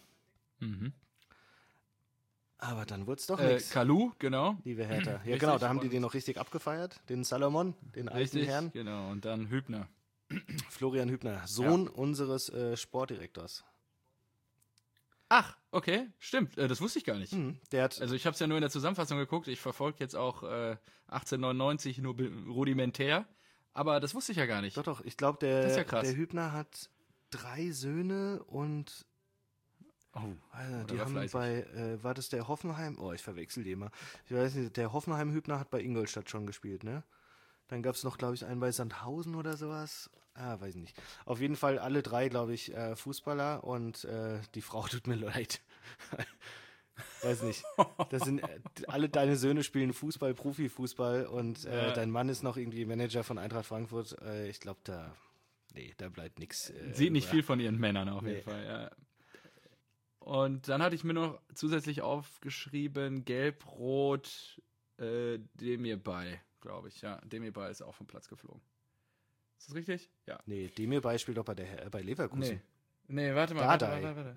S2: Aber dann wurde es doch nichts.
S1: Kalu, genau.
S2: Liebe Hertha. Ja, richtig, genau, da haben die den noch richtig abgefeiert, den Salomon, den alten Herrn.
S1: Genau, und dann Hübner.
S2: Florian Hübner, Sohn unseres Sportdirektors.
S1: Ach, okay, stimmt, das wusste ich gar nicht.
S2: Also
S1: ich habe es ja nur in der Zusammenfassung geguckt, ich verfolge jetzt auch 1899 nur rudimentär, aber das wusste ich ja gar nicht.
S2: Doch, ich glaube, der Hübner hat 3 Söhne und die haben war das der Hoffenheim? Oh, ich verwechsel die immer. Ich weiß nicht, der Hoffenheim-Hübner hat bei Ingolstadt schon gespielt, ne? Dann gab es noch, glaube ich, einen bei Sandhausen oder sowas. Weiß nicht. Auf jeden Fall alle 3, glaube ich, Fußballer und die Frau tut mir leid. Weiß nicht. Das sind alle deine Söhne spielen Fußball, Profifußball und dein Mann ist noch irgendwie Manager von Eintracht Frankfurt. Ich glaube, da bleibt nichts.
S1: Sieht nicht viel von ihren Männern auf jeden Fall, ja. Und dann hatte ich mir noch zusätzlich aufgeschrieben, Gelb-Rot, Demirbay, glaube ich. Ja, Demirbay ist auch vom Platz geflogen. Ist das richtig? Ja.
S2: Nee, Demirbay spielt doch bei Leverkusen.
S1: Nee, warte mal.
S2: Dardai.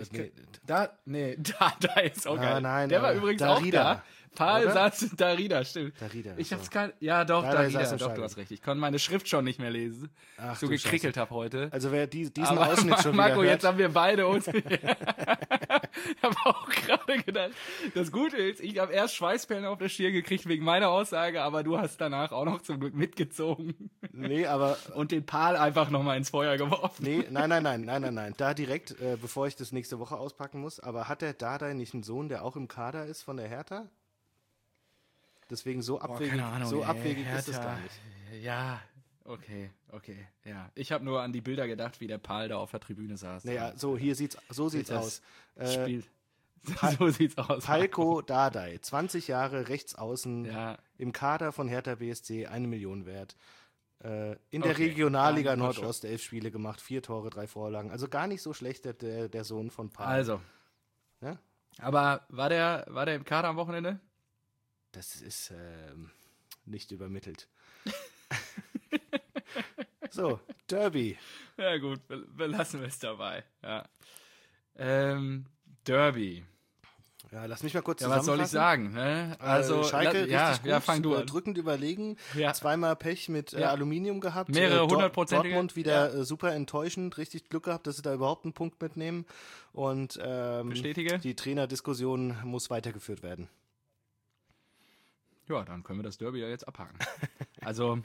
S1: Dardai ist auch geil.
S2: Nein,
S1: der war übrigens
S2: Darida,
S1: auch da. Palsatz Darida, stimmt.
S2: Darida.
S1: Ich hab's ja, doch, Darida, doch, du hast recht. Ich konnte meine Schrift schon nicht mehr lesen.
S2: Ach,
S1: so gekrickelt habe heute.
S2: Also wer diesen Ausschnitt schon
S1: Marco,
S2: wieder hört.
S1: jetzt haben wir beide uns. Ich habe auch gerade gedacht, das Gute ist, ich habe erst Schweißperlen auf der Stirn gekriegt wegen meiner Aussage, aber du hast danach auch noch zum Glück mitgezogen.
S2: Nee, aber...
S1: Und den Pal einfach nochmal ins Feuer geworfen.
S2: Nee, nein. Da direkt, bevor ich das nächste Woche auspacken muss, aber hat der Dardai nicht einen Sohn, der auch im Kader ist von der Hertha? Deswegen so abwegig, abwegig ist es gar nicht.
S1: Ja, okay, ja. Ich habe nur an die Bilder gedacht, wie der Pal da auf der Tribüne saß.
S2: Naja, so sieht's aus.
S1: So sieht's aus.
S2: Falco Dardai, 20 Jahre Rechtsaußen, im Kader von Hertha BSC, 1 Million wert. In der Regionalliga Nordost 11 Spiele gemacht, 4 Tore, 3 Vorlagen. Also gar nicht so schlecht, der Sohn von Pal.
S1: Also.
S2: Ja?
S1: Aber war der im Kader am Wochenende?
S2: Das ist nicht übermittelt. So, Derby.
S1: Ja gut, belassen wir es dabei. Ja. Derby.
S2: Ja, lass mich mal kurz
S1: zusammenfassen. Was soll ich sagen? Ne? Also
S2: Schalke, richtig gut,
S1: fang du an.
S2: Drückend überlegen, zweimal Pech mit Aluminium gehabt.
S1: Mehrere 100%.
S2: Dortmund wieder super enttäuschend, richtig Glück gehabt, dass sie da überhaupt einen Punkt mitnehmen. Und
S1: bestätige.
S2: Die Trainerdiskussion muss weitergeführt werden.
S1: Ja, dann können wir das Derby ja jetzt abhaken. Also,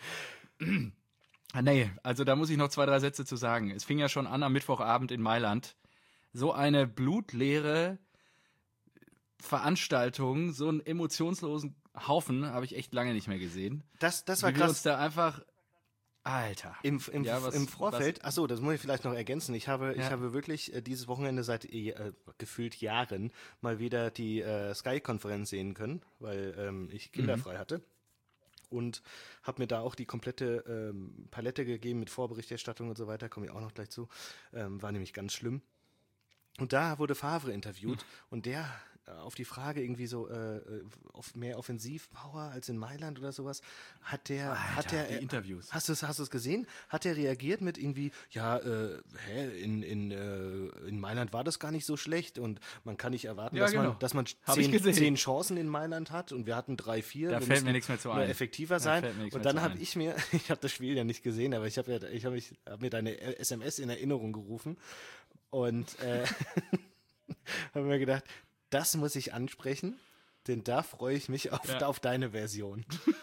S1: also da muss ich noch 2, 3 Sätze zu sagen. Es fing ja schon an am Mittwochabend in Mailand. So eine blutleere Veranstaltung, so einen emotionslosen Haufen habe ich echt lange nicht mehr gesehen.
S2: Das war
S1: krass.
S2: Wir
S1: uns da einfach, Alter.
S2: Im Vorfeld, achso, das muss ich vielleicht noch ergänzen. Ich habe wirklich dieses Wochenende seit gefühlt Jahren mal wieder die Sky-Konferenz sehen können, weil ich kinderfrei hatte. Und habe mir da auch die komplette Palette gegeben mit Vorberichterstattung und so weiter, komme ich auch noch gleich zu. War nämlich ganz schlimm. Und da wurde Favre interviewt und der auf die Frage irgendwie so auf mehr Offensivpower als in Mailand oder sowas, hat der
S1: die Interviews.
S2: Hast du es gesehen? Hat er reagiert mit irgendwie, ja, in Mailand war das gar nicht so schlecht und man kann nicht erwarten, dass man 10 Chancen in Mailand hat und wir hatten 3-4.
S1: Da fällt mir nichts mehr zu ein.
S2: Effektiver sein. Und dann habe ich habe das Spiel ja nicht gesehen, aber ich habe mir deine SMS in Erinnerung gerufen und habe mir gedacht, das muss ich ansprechen, denn da freue ich mich auf deine Version.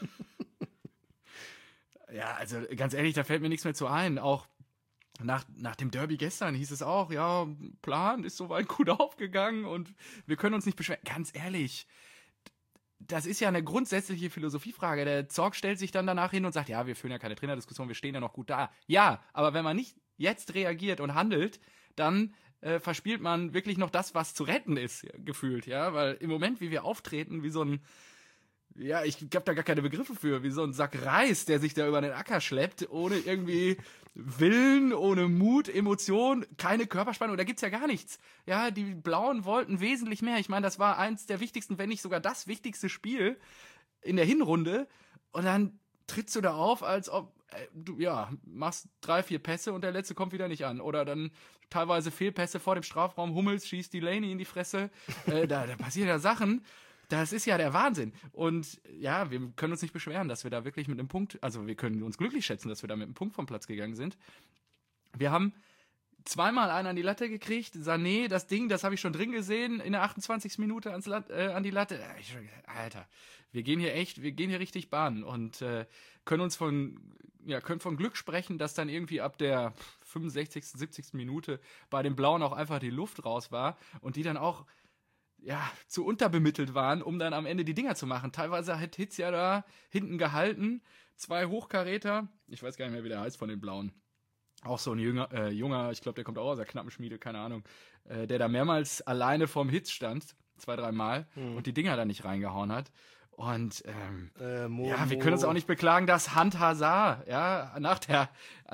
S1: Ja, also ganz ehrlich, da fällt mir nichts mehr zu ein. Auch nach dem Derby gestern hieß es auch, ja, Plan ist soweit gut aufgegangen und wir können uns nicht beschweren. Ganz ehrlich, das ist ja eine grundsätzliche Philosophiefrage. Der Zorc stellt sich dann danach hin und sagt, ja, wir führen ja keine Trainerdiskussion, wir stehen ja noch gut da. Ja, aber wenn man nicht jetzt reagiert und handelt, dann verspielt man wirklich noch das, was zu retten ist, gefühlt, ja, weil im Moment, wie wir auftreten, wie so ein, ja, ich habe da gar keine Begriffe für, wie so ein Sack Reis, der sich da über den Acker schleppt, ohne irgendwie Willen, ohne Mut, Emotion, keine Körperspannung, da gibt's ja gar nichts. Ja, die Blauen wollten wesentlich mehr. Ich meine, das war eins der wichtigsten, wenn nicht sogar das wichtigste Spiel in der Hinrunde und dann trittst du da auf, als ob du, ja, machst 3-4 Pässe und der letzte kommt wieder nicht an. Oder dann teilweise Fehlpässe vor dem Strafraum, Hummels schießt Delaney in die Fresse. Da passieren ja Sachen. Das ist ja der Wahnsinn. Und ja, wir können uns nicht beschweren, dass wir da wirklich mit einem Punkt, also wir können uns glücklich schätzen, dass wir da mit einem Punkt vom Platz gegangen sind. Wir haben zweimal einen an die Latte gekriegt. Sané, das Ding, das habe ich schon drin gesehen, in der 28. Minute an die Latte. Alter, wir gehen hier richtig Bahn und können von Glück sprechen, dass dann irgendwie ab der 65., 70. Minute bei den Blauen auch einfach die Luft raus war und die dann auch zu unterbemittelt waren, um dann am Ende die Dinger zu machen. Teilweise hat Hitz ja da hinten gehalten, 2 Hochkaräter, ich weiß gar nicht mehr, wie der heißt von den Blauen. Auch so ein junger, ich glaube, der kommt auch aus der Knappenschmiede, keine Ahnung, der da mehrmals alleine vorm Hitz stand, 2-3 Mal, und die Dinger da nicht reingehauen hat. Und wir können uns auch nicht beklagen, dass Hand Hazard, nach der,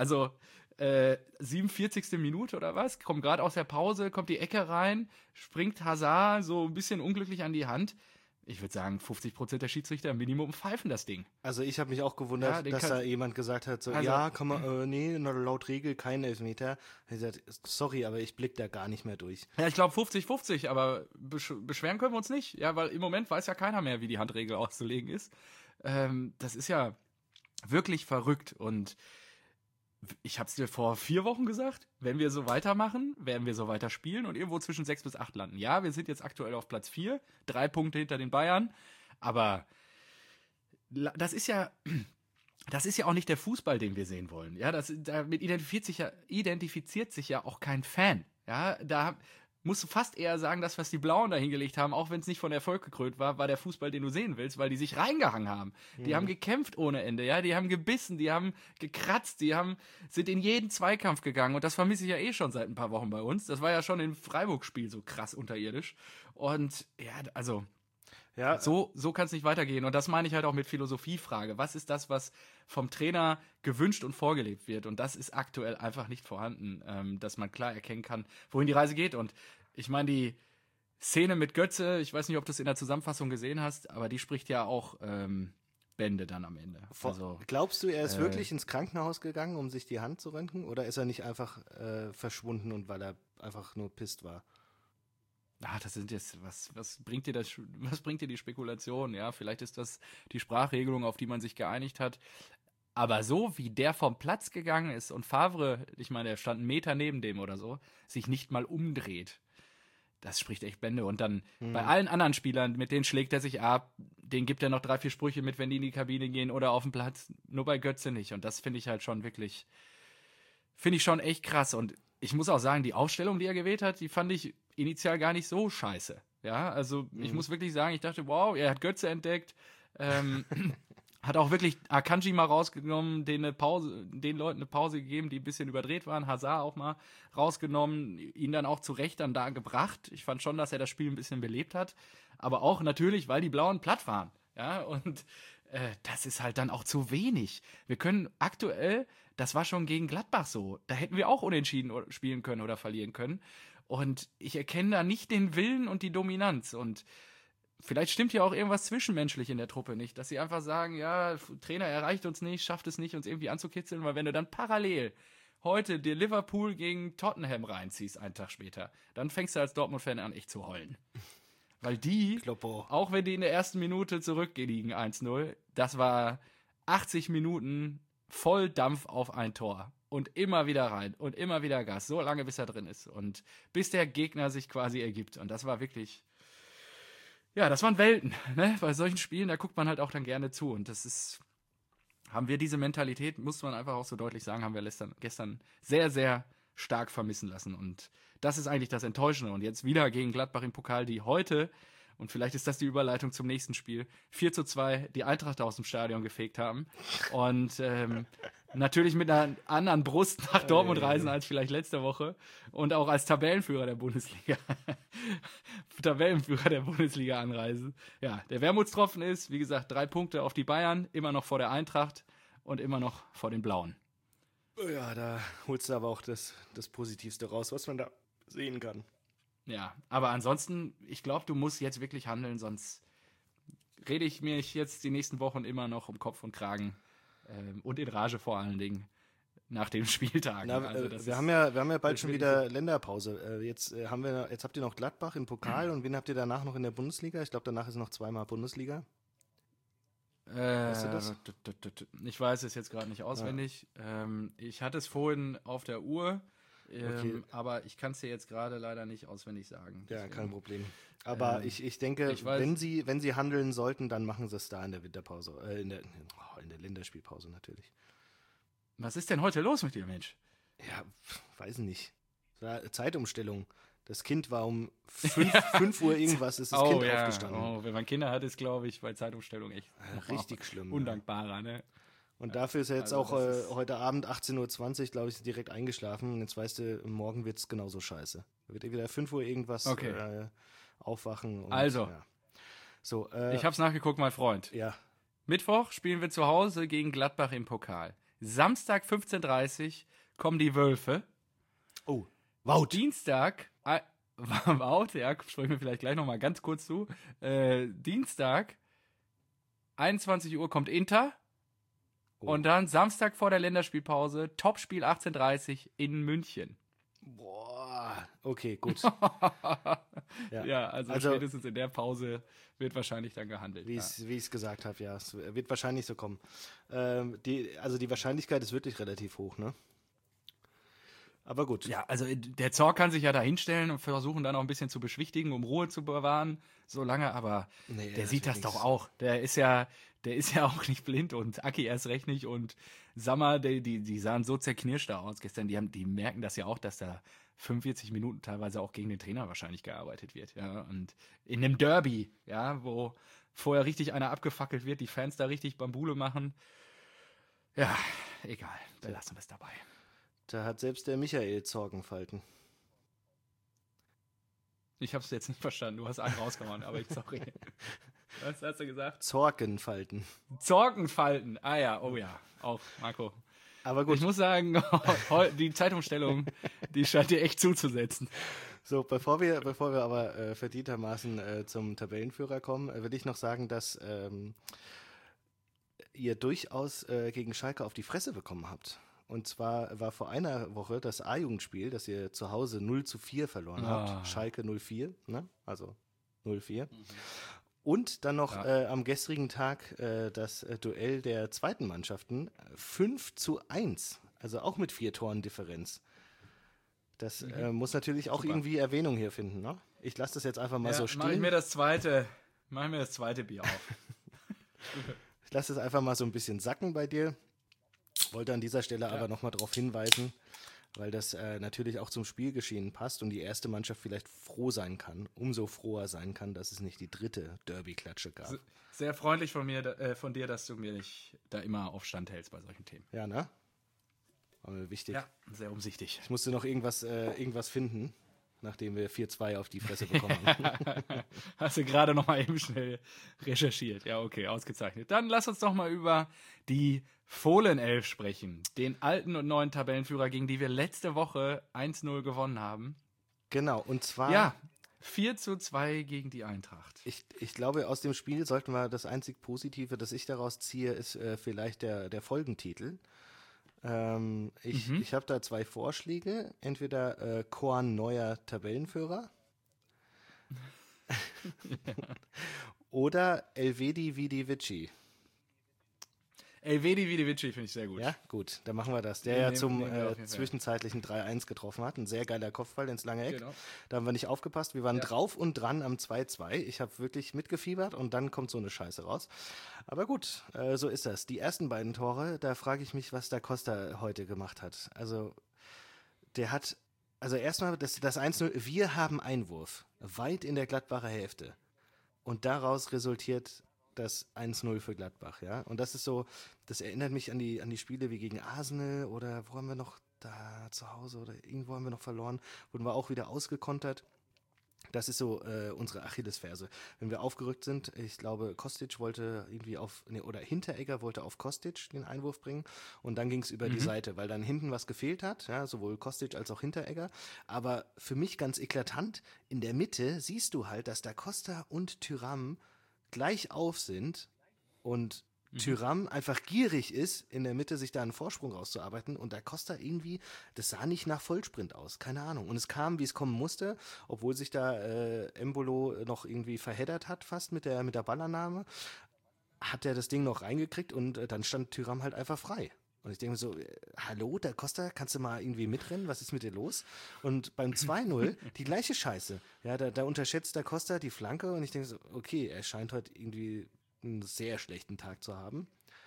S1: 47. Minute oder was, kommt gerade aus der Pause, kommt die Ecke rein, springt Hazard so ein bisschen unglücklich an die Hand. Ich würde sagen, 50% der Schiedsrichter Minimum pfeifen das Ding.
S2: Also ich habe mich auch gewundert, dass da jemand gesagt hat, so, kann man, nee, laut Regel kein Elfmeter. Er hat gesagt, sorry, aber ich blick da gar nicht mehr durch.
S1: Ja, ich glaube 50-50, aber beschweren können wir uns nicht. Ja, weil im Moment weiß ja keiner mehr, wie die Handregel auszulegen ist. Das ist ja wirklich verrückt und ich habe es dir vor 4 Wochen gesagt, wenn wir so weitermachen, werden wir so weiter spielen und irgendwo zwischen 6 bis 8 landen. Ja, wir sind jetzt aktuell auf Platz 4, 3 Punkte hinter den Bayern, aber das ist ja auch nicht der Fußball, den wir sehen wollen. Ja, damit identifiziert sich ja auch kein Fan. Ja, da musst du fast eher sagen, das, was die Blauen da hingelegt haben, auch wenn es nicht von Erfolg gekrönt war, war der Fußball, den du sehen willst, weil die sich reingehangen haben. Die haben gekämpft ohne Ende, ja, die haben gebissen, die haben gekratzt, sind in jeden Zweikampf gegangen und das vermisse ich ja eh schon seit ein paar Wochen bei uns. Das war ja schon im Freiburg-Spiel so krass unterirdisch und so kann es nicht weitergehen und das meine ich halt auch mit Philosophiefrage. Was ist das, was vom Trainer gewünscht und vorgelebt wird? Und das ist aktuell einfach nicht vorhanden, dass man klar erkennen kann, wohin die Reise geht. Und ich meine, die Szene mit Götze, ich weiß nicht, ob du es in der Zusammenfassung gesehen hast, aber die spricht ja auch Bände dann am Ende.
S2: Glaubst du, er ist wirklich ins Krankenhaus gegangen, um sich die Hand zu röntgen? Oder ist er nicht einfach verschwunden und weil er einfach nur pisst war?
S1: Das sind jetzt, was bringt dir das, was bringt dir die Spekulation? Ja, vielleicht ist das die Sprachregelung, auf die man sich geeinigt hat. Aber so wie der vom Platz gegangen ist und Favre, ich meine, der stand einen Meter neben dem oder so, sich nicht mal umdreht, das spricht echt Bände. Und dann bei allen anderen Spielern, mit denen schlägt er sich ab, denen gibt er noch 3-4 Sprüche mit, wenn die in die Kabine gehen oder auf den Platz. Nur bei Götze nicht. Und das finde ich halt schon wirklich, echt krass. Und ich muss auch sagen, die Aufstellung, die er gewählt hat, die fand ich initial gar nicht so scheiße. Ja, also ich muss wirklich sagen, ich dachte, wow, er hat Götze entdeckt, hat auch wirklich Akanji mal rausgenommen, den Leuten eine Pause gegeben, die ein bisschen überdreht waren, Hazard auch mal rausgenommen, ihn dann auch zu Recht dann da gebracht. Ich fand schon, dass er das Spiel ein bisschen belebt hat, aber auch natürlich, weil die Blauen platt waren. Ja, und das ist halt dann auch zu wenig. Wir können aktuell, das war schon gegen Gladbach so, da hätten wir auch unentschieden spielen können oder verlieren können. Und ich erkenne da nicht den Willen und die Dominanz. Und vielleicht stimmt ja auch irgendwas zwischenmenschlich in der Truppe nicht, dass sie einfach sagen, ja, Trainer erreicht uns nicht, schafft es nicht, uns irgendwie anzukitzeln, weil wenn du dann parallel heute dir Liverpool gegen Tottenham reinziehst, einen Tag später, dann fängst du als Dortmund-Fan an, echt zu heulen. Weil die,
S2: Kloppo.
S1: auch wenn die in der ersten Minute zurückliegen, 1-0, das war 80 Minuten voll Dampf auf ein Tor. Und immer wieder rein und immer wieder Gas, so lange bis er drin ist. Und bis der Gegner sich quasi ergibt. Und das war wirklich, ja, das waren Welten. Ne? Bei solchen Spielen, da guckt man halt auch dann gerne zu. Und das ist, haben wir diese Mentalität, muss man einfach auch so deutlich sagen, haben wir gestern sehr, sehr stark vermissen lassen. Und das ist eigentlich das Enttäuschende. Und jetzt wieder gegen Gladbach im Pokal, die heute, und vielleicht ist das die Überleitung zum nächsten Spiel, 4:2 die Eintracht aus dem Stadion gefegt haben. Und natürlich mit einer anderen Brust nach Dortmund reisen als vielleicht letzte Woche. Und auch als Tabellenführer der Bundesliga. Anreisen. Ja, der Wermutstropfen ist, wie gesagt, 3 Punkte auf die Bayern, immer noch vor der Eintracht und immer noch vor den Blauen.
S2: Ja, da holst du aber auch das Positivste raus, was man da sehen kann.
S1: Ja, aber ansonsten, ich glaube, du musst jetzt wirklich handeln, sonst rede ich mir jetzt die nächsten Wochen immer noch um Kopf und Kragen und in Rage vor allen Dingen nach dem Spieltag.
S2: Na,
S1: also
S2: wir haben ja bald schon wieder Länderpause. Jetzt habt ihr noch Gladbach im Pokal und wen habt ihr danach noch in der Bundesliga? Ich glaube, danach ist noch zweimal Bundesliga. Weißt du das?
S1: Ich weiß es jetzt gerade nicht auswendig. Ja. Ich hatte es vorhin auf der Uhr. Okay. Aber ich kann es dir jetzt gerade leider nicht auswendig sagen.
S2: Ja, kein Problem. Aber ich denke, wenn sie handeln sollten, dann machen sie es da in der Winterpause, in der Länderspielpause natürlich.
S1: Was ist denn heute los mit dir, Mensch?
S2: Ja, weiß nicht. Zeitumstellung. Das Kind war um 5 Uhr irgendwas, ist das Kind aufgestanden.
S1: Oh, wenn man Kinder hat, ist, glaube ich, bei Zeitumstellung echt
S2: richtig schlimm.
S1: Undankbarer, ne?
S2: Und dafür ist er jetzt auch heute Abend 18:20 Uhr, glaube ich, direkt eingeschlafen. Und jetzt weißt du, morgen wird es genauso scheiße. Da wird er wieder 5 Uhr irgendwas aufwachen. Und,
S1: also,
S2: ja. So,
S1: ich habe es nachgeguckt, mein Freund.
S2: Ja.
S1: Mittwoch spielen wir zu Hause gegen Gladbach im Pokal. Samstag 15:30 Uhr kommen die Wölfe.
S2: Oh, Wout.
S1: Dienstag, Wout, ja, sprechen wir vielleicht gleich nochmal ganz kurz zu. Dienstag, 21 Uhr kommt Inter. Oh. Und dann Samstag vor der Länderspielpause, Topspiel 18:30 Uhr in München.
S2: Boah, okay, gut.
S1: Ja, also spätestens in der Pause wird wahrscheinlich dann gehandelt.
S2: Wie ich es gesagt habe, ja, es wird wahrscheinlich so kommen. Die Wahrscheinlichkeit ist wirklich relativ hoch, ne? Aber gut.
S1: Ja, also der Zorc kann sich ja da hinstellen und versuchen dann auch ein bisschen zu beschwichtigen, um Ruhe zu bewahren, so lange, aber der sieht das doch auch. Der ist ja auch nicht blind und Aki erst recht nicht und Sammer, die sahen so zerknirscht da aus gestern, die merken das ja auch, dass da 45 Minuten teilweise auch gegen den Trainer wahrscheinlich gearbeitet wird, ja, und in einem Derby, ja, wo vorher richtig einer abgefackelt wird, die Fans da richtig Bambule machen, ja, egal, wir lassen es dabei.
S2: Da hat selbst der Michael Zorgenfalten.
S1: Ich hab's jetzt nicht verstanden, du hast einen rausgehauen, aber sorry. Was hast du gesagt?
S2: Zorgenfalten.
S1: Zorgenfalten, ah ja, oh ja, auch Marco.
S2: Aber gut.
S1: Ich muss sagen, die Zeitumstellung, die scheint dir echt zuzusetzen.
S2: So, bevor wir aber verdientermaßen zum Tabellenführer kommen, will ich noch sagen, dass ihr durchaus gegen Schalke auf die Fresse bekommen habt. Und zwar war vor einer Woche das A-Jugendspiel, das ihr zu Hause 0:4 verloren habt. Schalke 04, ne? Also 0:4. Mhm. Und dann noch am gestrigen Tag das Duell der zweiten Mannschaften 5:1. Also auch mit 4 Toren Differenz. Das muss natürlich auch irgendwie Erwähnung hier finden, ne? Ich lasse das jetzt einfach mal so stehen. Mach ich mir das zweite Bier auf. Ich lasse es einfach mal so ein bisschen sacken bei dir. Wollte an dieser Stelle aber nochmal darauf hinweisen, weil das natürlich auch zum Spielgeschehen passt und die erste Mannschaft vielleicht umso froher sein kann, dass es nicht die dritte Derby-Klatsche gab.
S1: Sehr freundlich von dir, dass du mir nicht da immer auf Stand hältst bei solchen Themen.
S2: Ja, ne? Aber wichtig.
S1: Ja, sehr umsichtig.
S2: Ich musste noch irgendwas finden, nachdem wir 4:2 auf die Fresse bekommen haben.
S1: Hast du gerade noch mal eben schnell recherchiert. Ja, okay, ausgezeichnet. Dann lass uns doch mal über die Fohlenelf sprechen. Den alten und neuen Tabellenführer, gegen die wir letzte Woche 1:0 gewonnen haben.
S2: Genau, und zwar,
S1: Ja, 4:2 gegen die Eintracht.
S2: ich glaube, aus dem Spiel sollten wir das einzig Positive, das ich daraus ziehe, ist vielleicht der Folgentitel. Ich habe da 2 Vorschläge. Entweder Korn neuer Tabellenführer oder Elvedi Vidi Vici.
S1: Elvedi Vidivici finde ich sehr gut.
S2: Ja, gut, dann machen wir das. Der
S1: Den
S2: ja zum
S1: nehmen wir auf jeden Fall.
S2: zwischenzeitlichen 3-1 getroffen hat. Ein sehr geiler Kopfball ins lange Eck.
S1: Genau.
S2: Da haben wir nicht aufgepasst. Wir waren drauf und dran am 2-2. Ich habe wirklich mitgefiebert und dann kommt so eine Scheiße raus. Aber gut, so ist das. Die ersten beiden Tore, da frage ich mich, was da Costa heute gemacht hat. Also, der hat, also erstmal das 1-0, wir haben Einwurf, weit in der Gladbacher Hälfte. Und daraus resultiert das 1-0 für Gladbach, ja. Und das ist so, das erinnert mich an die Spiele wie gegen Arsenal oder wo haben wir noch da zu Hause oder irgendwo haben wir noch verloren, wurden wir auch wieder ausgekontert. Das ist so unsere Achillesferse. Wenn wir aufgerückt sind, ich glaube, Kostic wollte irgendwie oder Hinteregger wollte auf Kostic den Einwurf bringen und dann ging es über die Seite, weil dann hinten was gefehlt hat, ja, sowohl Kostic als auch Hinteregger. Aber für mich ganz eklatant, in der Mitte siehst du halt, dass da Costa und Thuram gleich auf sind und Thuram einfach gierig ist, in der Mitte sich da einen Vorsprung rauszuarbeiten und da Costa irgendwie, das sah nicht nach Vollsprint aus, keine Ahnung. Und es kam, wie es kommen musste, obwohl sich da Embolo noch irgendwie verheddert hat fast mit der Ballannahme, hat er das Ding noch reingekriegt und dann stand Thuram halt einfach frei. Und ich denke mir so, hallo, der Costa, kannst du mal irgendwie mitrennen? Was ist mit dir los? Und beim 2-0 die gleiche Scheiße. Ja, da unterschätzt der Costa die Flanke und ich denke so, okay, er scheint heute irgendwie einen sehr schlechten Tag zu haben.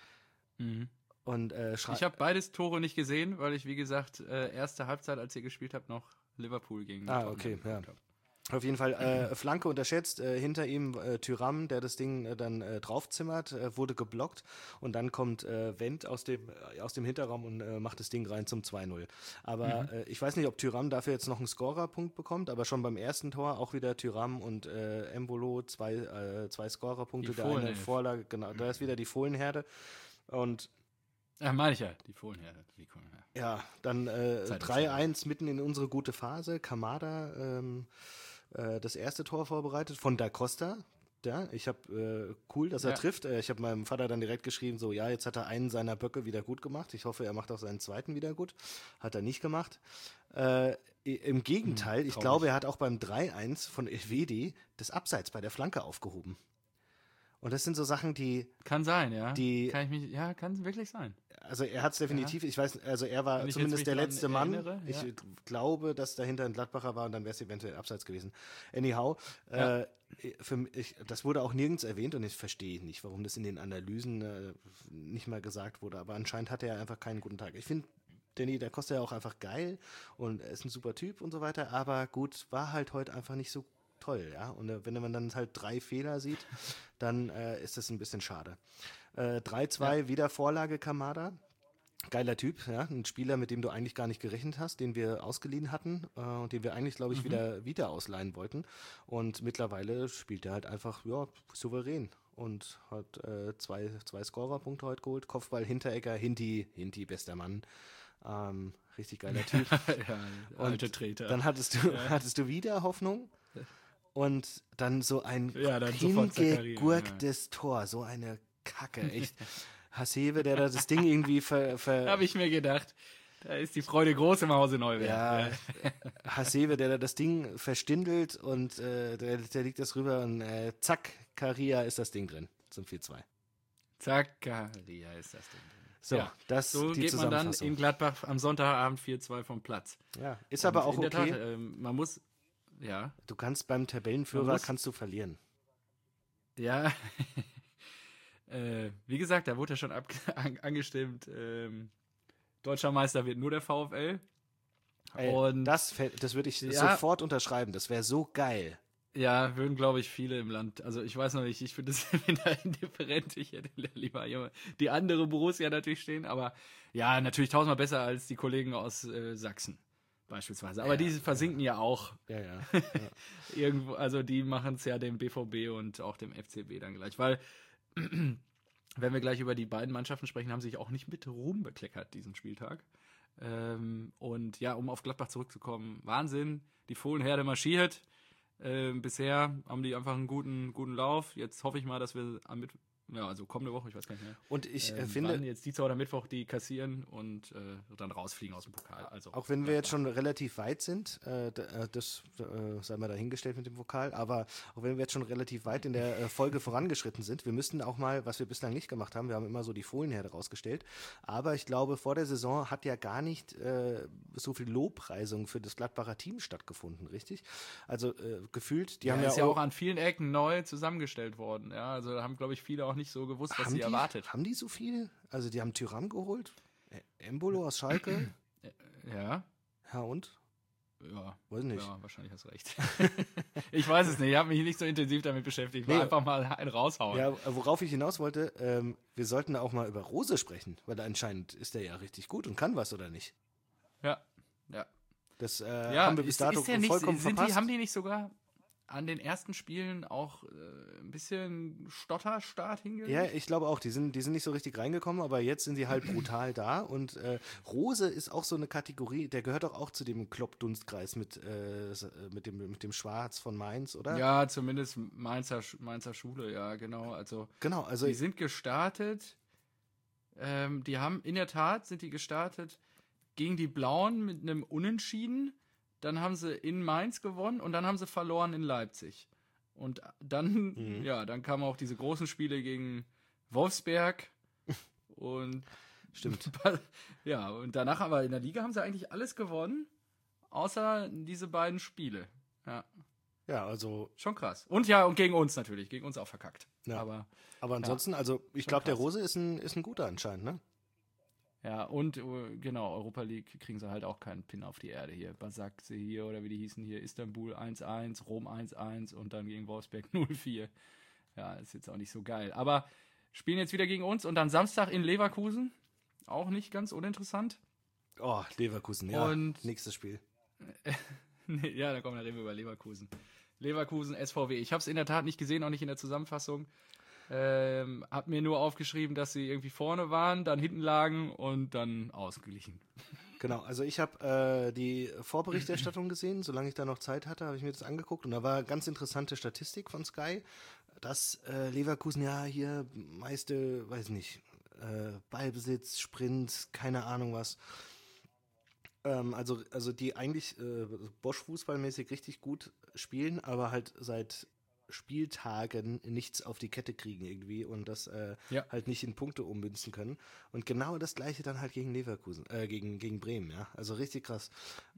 S2: Und
S1: Ich habe beides Tore nicht gesehen, weil ich, wie gesagt, erste Halbzeit, als ihr gespielt habt, noch Liverpool gegen
S2: okay, ja. Auf jeden Fall Flanke unterschätzt, hinter ihm Thuram, der das Ding dann draufzimmert, wurde geblockt und dann kommt Wendt aus dem Hinterraum und macht das Ding rein zum 2-0. Aber ich weiß nicht, ob Thuram dafür jetzt noch einen Scorerpunkt bekommt, aber schon beim ersten Tor auch wieder Thuram und Embolo zwei Scorerpunkte, der eine Vorlage, genau, da ist wieder die Fohlenherde und
S1: ja, meine ich ja, die Fohlenherde.
S2: Ja, dann 3-1 mitten in unsere gute Phase, Kamada das erste Tor vorbereitet von Da Costa. Ja, ich habe cool, dass er trifft. Ich habe meinem Vater dann direkt geschrieben, so ja, jetzt hat er einen seiner Böcke wieder gut gemacht. Ich hoffe, er macht auch seinen zweiten wieder gut. Hat er nicht gemacht. Im Gegenteil, ich glaube, er hat auch beim 3-1 von Elvedi das Abseits bei der Flanke aufgehoben. Und das sind so Sachen, die...
S1: Kann sein, ja. Kann wirklich sein.
S2: Also er hat es definitiv, ich weiß, also er war zumindest der letzte Mann. Ich glaube, dass dahinter ein Gladbacher war und dann wäre es eventuell abseits gewesen. Anyhow, das wurde auch nirgends erwähnt und ich verstehe nicht, warum das in den Analysen nicht mal gesagt wurde. Aber anscheinend hatte er einfach keinen guten Tag. Ich finde, Danny, der Costa ja auch einfach geil und er ist ein super Typ und so weiter. Aber gut, war halt heute einfach nicht so toll, ja. Und wenn man dann halt 3 Fehler sieht, dann ist das ein bisschen schade. 3-2, wieder Vorlage Kamada. Geiler Typ, ja. Ein Spieler, mit dem du eigentlich gar nicht gerechnet hast, den wir ausgeliehen hatten und den wir eigentlich, glaube ich, wieder ausleihen wollten. Und mittlerweile spielt er halt einfach, souverän und hat 2 Scorerpunkte heute geholt. Kopfball, Hinteregger, Hinti, bester Mann. Richtig geiler Typ.
S1: Alte Treter.
S2: Dann hattest du wieder Hoffnung. Und dann so ein hingegurktes Tor, so eine Kacke, echt. Hasebe, der da das Ding irgendwie
S1: Habe ich mir gedacht, da ist die Freude groß im Hause Neuwerk.
S2: Ja, Hasebe, der da das Ding verstindelt und der liegt das rüber und zack, Karia ist das Ding drin zum 4-2.
S1: Zack, Karia ist das Ding drin.
S2: So, das
S1: so
S2: die
S1: geht man dann
S2: Zusammenfassung.
S1: in Gladbach am Sonntagabend 4-2 vom Platz.
S2: Ja, ist aber auch
S1: in der
S2: okay.
S1: Tat, man muss... Ja.
S2: Du kannst beim Tabellenführer kannst du verlieren.
S1: Ja. Wie gesagt, da wurde ja schon angestimmt. Deutscher Meister wird nur der VfL. Und
S2: das würde ich sofort unterschreiben. Das wäre so geil.
S1: Ja, würden, glaube ich, viele im Land. Also ich weiß noch nicht, ich finde das indifferent. Ich hätte lieber die andere Borussia natürlich stehen. Aber ja, natürlich tausendmal besser als die Kollegen aus Sachsen. Beispielsweise. Aber die versinken ja auch.
S2: Ja.
S1: Irgendwo, also die machen es ja dem BVB und auch dem FCB dann gleich. Weil, wenn wir gleich über die beiden Mannschaften sprechen, haben sich auch nicht mit Ruhm bekleckert diesen Spieltag. Und ja, um auf Gladbach zurückzukommen, Wahnsinn, die Fohlenherde marschiert. Bisher haben die einfach einen guten Lauf. Jetzt hoffe ich mal, dass wir also kommende Woche, ich weiß gar nicht mehr.
S2: Und ich finde,
S1: jetzt Dienstag oder Mittwoch die kassieren und dann rausfliegen aus dem Pokal. Also
S2: auch wenn wir jetzt schon relativ weit sind, das sei mal dahingestellt mit dem Vokal, aber auch wenn wir jetzt schon relativ weit in der Folge vorangeschritten sind, wir müssten auch mal, was wir bislang nicht gemacht haben, wir haben immer so die Fohlenherde rausgestellt, aber ich glaube, vor der Saison hat ja gar nicht so viel Lobpreisung für das Gladbacher Team stattgefunden, richtig? Also gefühlt, die haben ja
S1: ist ja auch an vielen Ecken neu zusammengestellt worden. Ja, also da haben, glaube ich, viele auch nicht so gewusst, was sie erwartet.
S2: Haben die so viel? Also die haben Thuram geholt, Embolo aus Schalke.
S1: Ja.
S2: Ja, und?
S1: Ja.
S2: Weiß nicht.
S1: Ja, wahrscheinlich hast du recht. Ich weiß es nicht, ich habe mich nicht so intensiv damit beschäftigt. Ich will einfach mal einen raushauen.
S2: Ja, worauf ich hinaus wollte, wir sollten auch mal über Rose sprechen, weil anscheinend ist er ja richtig gut und kann was, oder nicht?
S1: Ja.
S2: Das haben wir bis dato vollkommen verpasst.
S1: Haben die nicht sogar an den ersten Spielen auch ein bisschen Stotterstart hingelegt?
S2: Ja, ich glaube auch. Die sind nicht so richtig reingekommen, aber jetzt sind sie halt brutal da. Und Rose ist auch so eine Kategorie, der gehört doch auch zu dem Klopp-Dunstkreis mit dem Schwarz von Mainz, oder?
S1: Ja, zumindest Mainzer Schule, ja, genau. Also die sind gestartet, die haben in der Tat, sind die gestartet gegen die Blauen mit einem Unentschieden. Dann haben sie in Mainz gewonnen und dann haben sie verloren in Leipzig. Und dann, dann kamen auch diese großen Spiele gegen Wolfsberg und
S2: stimmt.
S1: Ja, und danach aber in der Liga haben sie eigentlich alles gewonnen, außer diese beiden Spiele. Ja.
S2: Ja, also
S1: schon krass. Und gegen uns natürlich, gegen uns auch verkackt.
S2: Ja. Aber ansonsten, also ich glaube, der Rose ist ein guter anscheinend, ne?
S1: Ja, und genau, Europa League kriegen sie halt auch keinen Pin auf die Erde hier. Basakse hier, oder wie die hießen hier, Istanbul 1-1, Rom 1-1 und dann gegen Wolfsberg 0-4. Ja, ist jetzt auch nicht so geil. Aber spielen jetzt wieder gegen uns und dann Samstag in Leverkusen. Auch nicht ganz uninteressant.
S2: Oh, Leverkusen, ja. Und nächstes Spiel.
S1: Ja, dann kommen wir reden wir über Leverkusen. Leverkusen, SVW. Ich habe es in der Tat nicht gesehen, auch nicht in der Zusammenfassung. Hab mir nur aufgeschrieben, dass sie irgendwie vorne waren, dann hinten lagen und dann ausgeglichen.
S2: Genau, also ich habe die Vorberichterstattung gesehen, solange ich da noch Zeit hatte, habe ich mir das angeguckt und da war ganz interessante Statistik von Sky, dass Leverkusen ja hier meiste, weiß nicht, Ballbesitz, Sprint, keine Ahnung was. Also die eigentlich Bosch-Fußballmäßig richtig gut spielen, aber halt seit Spieltagen nichts auf die Kette kriegen irgendwie und das halt nicht in Punkte ummünzen können. Und genau das gleiche dann halt gegen Leverkusen, gegen Bremen, ja. Also richtig krass.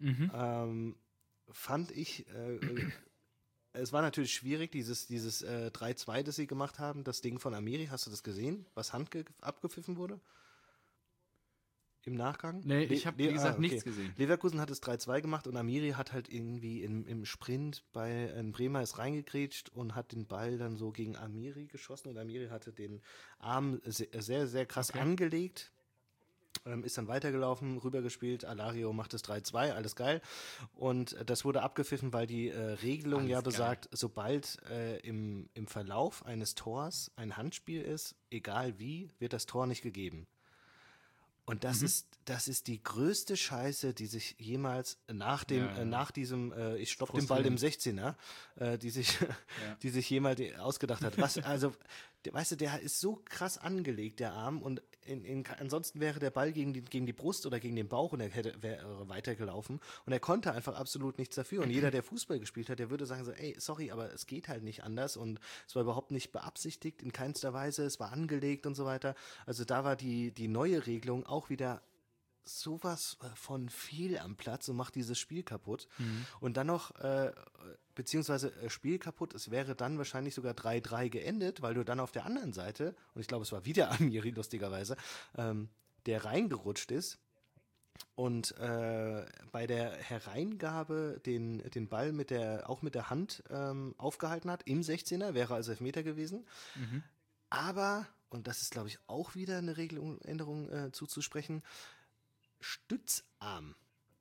S2: Fand ich, es war natürlich schwierig, dieses 3-2, das sie gemacht haben, das Ding von Amiri, hast du das gesehen, was abgepfiffen wurde? Im Nachgang?
S1: Nee, ich habe, wie gesagt, nichts gesehen.
S2: Leverkusen hat es 3-2 gemacht und Amiri hat halt irgendwie im Sprint bei Bremer ist reingegrätscht und hat den Ball dann so gegen Amiri geschossen und Amiri hatte den Arm sehr, sehr krass angelegt. Ist dann weitergelaufen, rübergespielt, Alario macht das 3-2, alles geil. Und das wurde abgepfiffen, weil die Regelung alles besagt, sobald im Verlauf eines Tors ein Handspiel ist, egal wie, wird das Tor nicht gegeben. Und das ist die größte Scheiße, die sich jemals nach diesem ich stopp den Ball im 16er, die sich jemals ausgedacht hat. Weißt du, der ist so krass angelegt, der Arm, und ansonsten wäre der Ball gegen die Brust oder gegen den Bauch und er wäre weitergelaufen und er konnte einfach absolut nichts dafür. Und jeder, der Fußball gespielt hat, der würde sagen so, ey, sorry, aber es geht halt nicht anders und es war überhaupt nicht beabsichtigt in keinster Weise, es war angelegt und so weiter. Also da war die neue Regelung auch wieder sowas von viel am Platz und macht dieses Spiel kaputt. Und dann noch, beziehungsweise Spiel kaputt, es wäre dann wahrscheinlich sogar 3-3 geendet, weil du dann auf der anderen Seite, und ich glaube, es war wieder Amiri, lustigerweise, der reingerutscht ist und bei der Hereingabe den Ball auch mit der Hand aufgehalten hat, im 16er, wäre also Elfmeter gewesen. Aber, und das ist, glaube ich, auch wieder eine Regeländerung zuzusprechen, Stützarm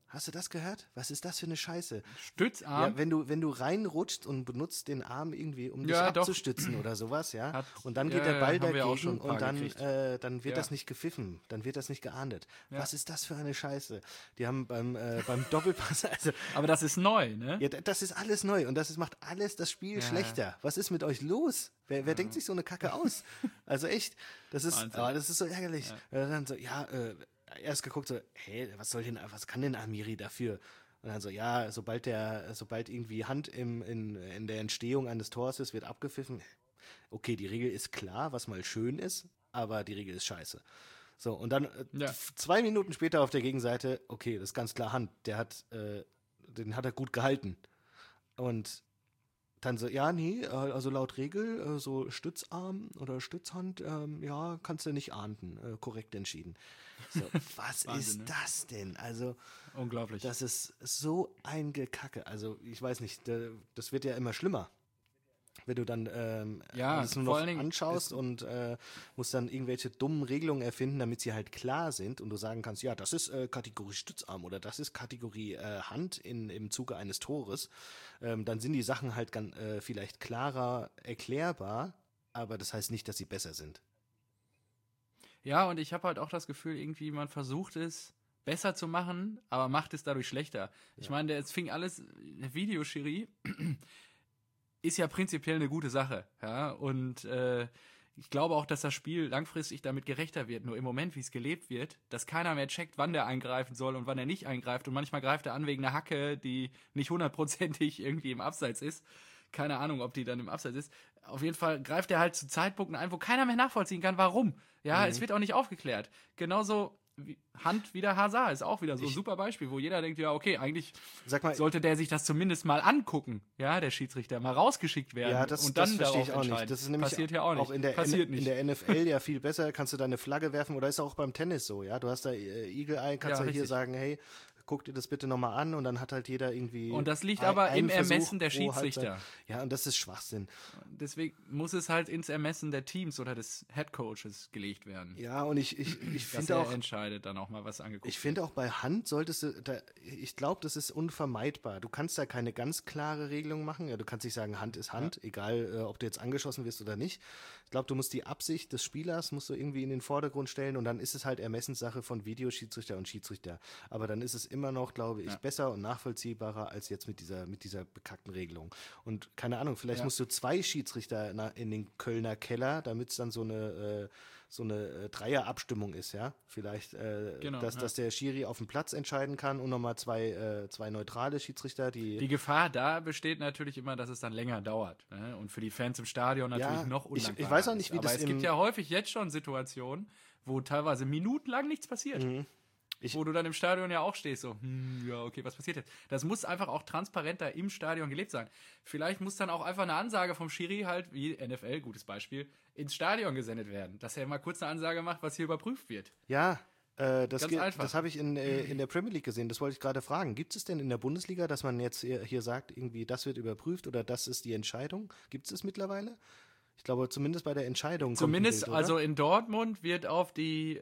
S2: Hast du das gehört? Was ist das für eine Scheiße?
S1: Stützarm?
S2: Ja, wenn du reinrutscht und benutzt den Arm irgendwie, um dich
S1: Ja, doch.
S2: abzustützen oder sowas, ja.
S1: Hat-
S2: Und dann geht
S1: ja,
S2: der Ball
S1: haben wir auch schon
S2: dagegen
S1: ein paar
S2: und
S1: gekriegt.
S2: dann wird
S1: Ja.
S2: das nicht gepfiffen, dann wird das nicht geahndet.
S1: Ja.
S2: Was ist das für eine Scheiße? Die haben beim Doppelpass, also
S1: Aber das ist neu, ne?
S2: ja, das ist alles neu und macht alles das Spiel
S1: Ja.
S2: schlechter. Was ist mit euch los? Wer denkt sich so eine Kacke aus? Also echt, das ist so ärgerlich. Dann so, erst geguckt so, hey, was kann denn Amiri dafür? Und dann so, ja, sobald irgendwie Hand in der Entstehung eines Tors ist, wird abgepfiffen. Okay, die Regel ist klar, was mal schön ist, aber die Regel ist scheiße. So, und dann 2 Minuten später auf der Gegenseite, okay, das ist ganz klar Hand, den hat er gut gehalten. Und dann so, ja, nee, also laut Regel, so Stützarm oder Stützhand, ja, kannst du nicht ahnden, korrekt entschieden. So, was
S1: Wahnsinn,
S2: ist
S1: ne?
S2: das denn? Also,
S1: Unglaublich.
S2: das ist so ein Gekacke. Also, ich weiß nicht, das wird ja immer schlimmer. Wenn du dann
S1: Ja,
S2: alles nur
S1: vor
S2: noch
S1: allen Dingen
S2: anschaust und musst dann irgendwelche dummen Regelungen erfinden, damit sie halt klar sind und du sagen kannst, ja, das ist Kategorie Stützarm oder das ist Kategorie Hand im Zuge eines Tores, dann sind die Sachen halt vielleicht klarer erklärbar, aber das heißt nicht, dass sie besser sind.
S1: Ja, und ich habe halt auch das Gefühl, irgendwie man versucht es besser zu machen, aber macht es dadurch schlechter. Ich meine, es fing alles, der Videoschiri ist ja prinzipiell eine gute Sache, ja, und ich glaube auch, dass das Spiel langfristig damit gerechter wird. Nur im Moment, wie es gelebt wird, dass keiner mehr checkt, wann der eingreifen soll und wann er nicht eingreift. Und manchmal greift er an wegen einer Hacke, die nicht 100%ig irgendwie im Abseits ist. Keine Ahnung, ob die dann im Abseits ist. Auf jeden Fall greift er halt zu Zeitpunkten ein, wo keiner mehr nachvollziehen kann, warum. Ja, es wird auch nicht aufgeklärt. Genauso wie Hand wie der Hazard ist auch wieder so ein super Beispiel, wo jeder denkt, ja, okay, eigentlich
S2: Sag mal,
S1: sollte der sich das zumindest mal angucken, ja, der Schiedsrichter, mal rausgeschickt werden
S2: ja, das
S1: und dann
S2: verstehe
S1: darauf
S2: ich auch nicht.
S1: entscheiden.
S2: Das ist nämlich
S1: passiert ja auch nicht.
S2: Auch in der
S1: passiert nicht.
S2: In der NFL ja viel besser, kannst du deine Flagge werfen oder ist auch beim Tennis so, ja? Du hast da Eagle Eye, kannst
S1: Ja,
S2: du hier
S1: richtig.
S2: sagen, hey, guck dir das bitte nochmal an und dann hat halt jeder irgendwie.
S1: Und das liegt aber im
S2: einen Versuch
S1: Ermessen der
S2: pro Halbzeit.
S1: Schiedsrichter.
S2: Ja, und das ist Schwachsinn.
S1: Deswegen muss es halt ins Ermessen der Teams oder des Headcoaches gelegt werden.
S2: Ja, und ich
S1: Dass
S2: finde
S1: er
S2: auch,
S1: entscheidet dann auch mal, was angeguckt
S2: ich finde auch bei Hand solltest du, ich glaube, das ist unvermeidbar. Du kannst da keine ganz klare Regelung machen. Ja, du kannst nicht sagen, Hand ist Hand, egal ob du jetzt angeschossen wirst oder nicht. Ich glaube, du musst die Absicht des Spielers musst du irgendwie in den Vordergrund stellen und dann ist es halt Ermessenssache von Videoschiedsrichter und Schiedsrichter. Aber dann ist es immer noch, glaube ich, besser und nachvollziehbarer als jetzt mit dieser bekackten Regelung. Und keine Ahnung, vielleicht musst du 2 Schiedsrichter in den Kölner Keller, damit es dann so eine Dreierabstimmung ist, ja. Vielleicht, dass der Schiri auf dem Platz entscheiden kann und nochmal zwei neutrale Schiedsrichter,
S1: Die Gefahr da besteht natürlich immer, dass es dann länger dauert. Ne? Und für die Fans im Stadion natürlich noch undankbarer.
S2: Ich weiß auch nicht, wie
S1: aber
S2: das
S1: es gibt ja häufig jetzt schon Situationen, wo teilweise minutenlang nichts passiert. Wo du dann im Stadion ja auch stehst, so, ja, okay, was passiert jetzt? Das muss einfach auch transparenter im Stadion gelebt sein. Vielleicht muss dann auch einfach eine Ansage vom Schiri halt, wie NFL, gutes Beispiel, ins Stadion gesendet werden. Dass er mal kurz eine Ansage macht, was hier überprüft wird.
S2: Ja, das
S1: einfach.
S2: habe ich in der Premier League gesehen. Das wollte ich gerade fragen. Gibt es denn in der Bundesliga, dass man jetzt hier sagt, irgendwie das wird überprüft oder das ist die Entscheidung? Gibt es das mittlerweile? Ich glaube, zumindest bei der Entscheidung.
S1: Zumindest,
S2: kommt ein Bild,
S1: also in Dortmund wird auf die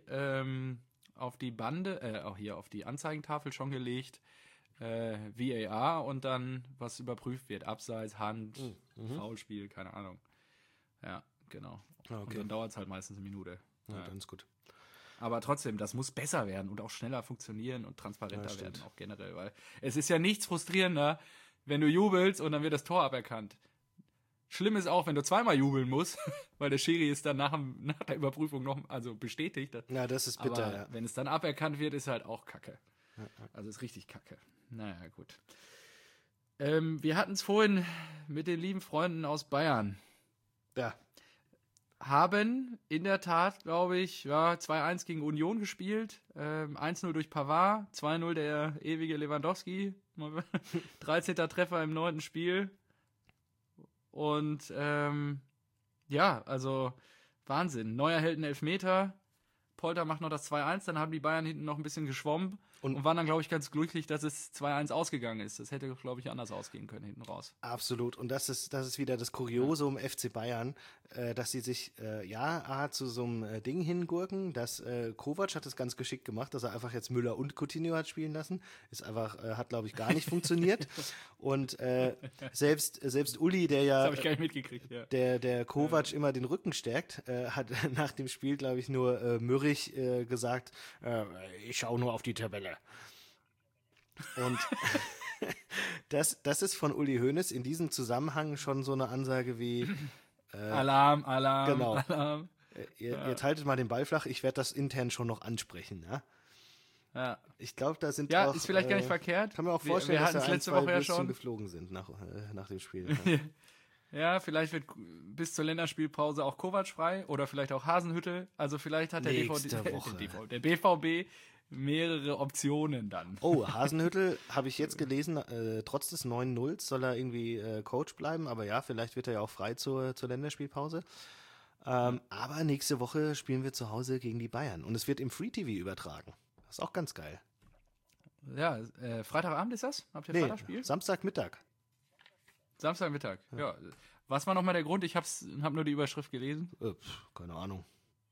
S1: Bande, auch hier auf die Anzeigentafel schon gelegt, VAR und dann, was überprüft wird. Abseits, Hand, Foulspiel, keine Ahnung. Ja, genau.
S2: Okay.
S1: Und dann dauert es halt meistens eine Minute.
S2: Ja, dann ist gut.
S1: Aber trotzdem, das muss besser werden und auch schneller funktionieren und transparenter werden, auch generell. Weil es ist ja nichts frustrierender, wenn du jubelst und dann wird das Tor aberkannt. Schlimm ist auch, wenn du zweimal jubeln musst, weil der Schiri ist dann nach der Überprüfung noch bestätigt.
S2: Ja, das ist bitter.
S1: Aber wenn es dann aberkannt wird, ist halt auch Kacke. Also ist richtig Kacke. Naja, gut. Wir hatten es vorhin mit den lieben Freunden aus Bayern.
S2: Ja.
S1: Haben in der Tat, glaube ich, 2-1 gegen Union gespielt. 1-0 durch Pavard, 2-0 der ewige Lewandowski. 13. Treffer im 9. Spiel. Und also Wahnsinn. Neuer hält einen Elfmeter. Polter macht noch das 2-1, dann haben die Bayern hinten noch ein bisschen geschwommen und waren dann, glaube ich, ganz glücklich, dass es 2-1 ausgegangen ist. Das hätte, glaube ich, anders ausgehen können hinten raus.
S2: Absolut. Und das ist wieder das Kuriosum FC Bayern, dass sie sich zu so einem Ding hingurken. Kovac hat es ganz geschickt gemacht, dass er einfach jetzt Müller und Coutinho hat spielen lassen. Hat, glaube ich, gar nicht funktioniert. Und selbst Uli, der ja
S1: Das habe ich gar nicht mitgekriegt, ja.
S2: der Kovac immer den Rücken stärkt, hat nach dem Spiel, glaube ich, nur mürrig gesagt, ich schaue nur auf die Tabelle. Und das ist von Uli Hoeneß in diesem Zusammenhang schon so eine Ansage wie
S1: Alarm,
S2: genau.
S1: Alarm.
S2: Ihr haltet mal den Ball flach, ich werde das intern schon noch ansprechen. Ja?
S1: Ja.
S2: Ich glaube, da sind
S1: ja,
S2: auch...
S1: ist vielleicht gar nicht verkehrt.
S2: Kann mir auch vorstellen,
S1: wir
S2: dass da
S1: letzte
S2: zwei
S1: Woche ja
S2: Würstchen
S1: schon
S2: geflogen sind nach dem Spiel. Ja.
S1: Ja, vielleicht wird bis zur Länderspielpause auch Kovac frei oder vielleicht auch Hasenhüttl. Also vielleicht hat der BVB mehrere Optionen dann.
S2: Oh, Hasenhüttl habe ich jetzt gelesen, trotz des 9-0 soll er irgendwie Coach bleiben, aber ja, vielleicht wird er ja auch frei zur Länderspielpause. Aber nächste Woche spielen wir zu Hause gegen die Bayern und es wird im Free TV übertragen. Das ist auch ganz geil.
S1: Ja, Freitagabend ist das? Habt ihr Freitagspiel?
S2: Samstagmittag.
S1: Samstagmittag, ja. Was war nochmal der Grund? Ich hab nur die Überschrift gelesen.
S2: Keine Ahnung.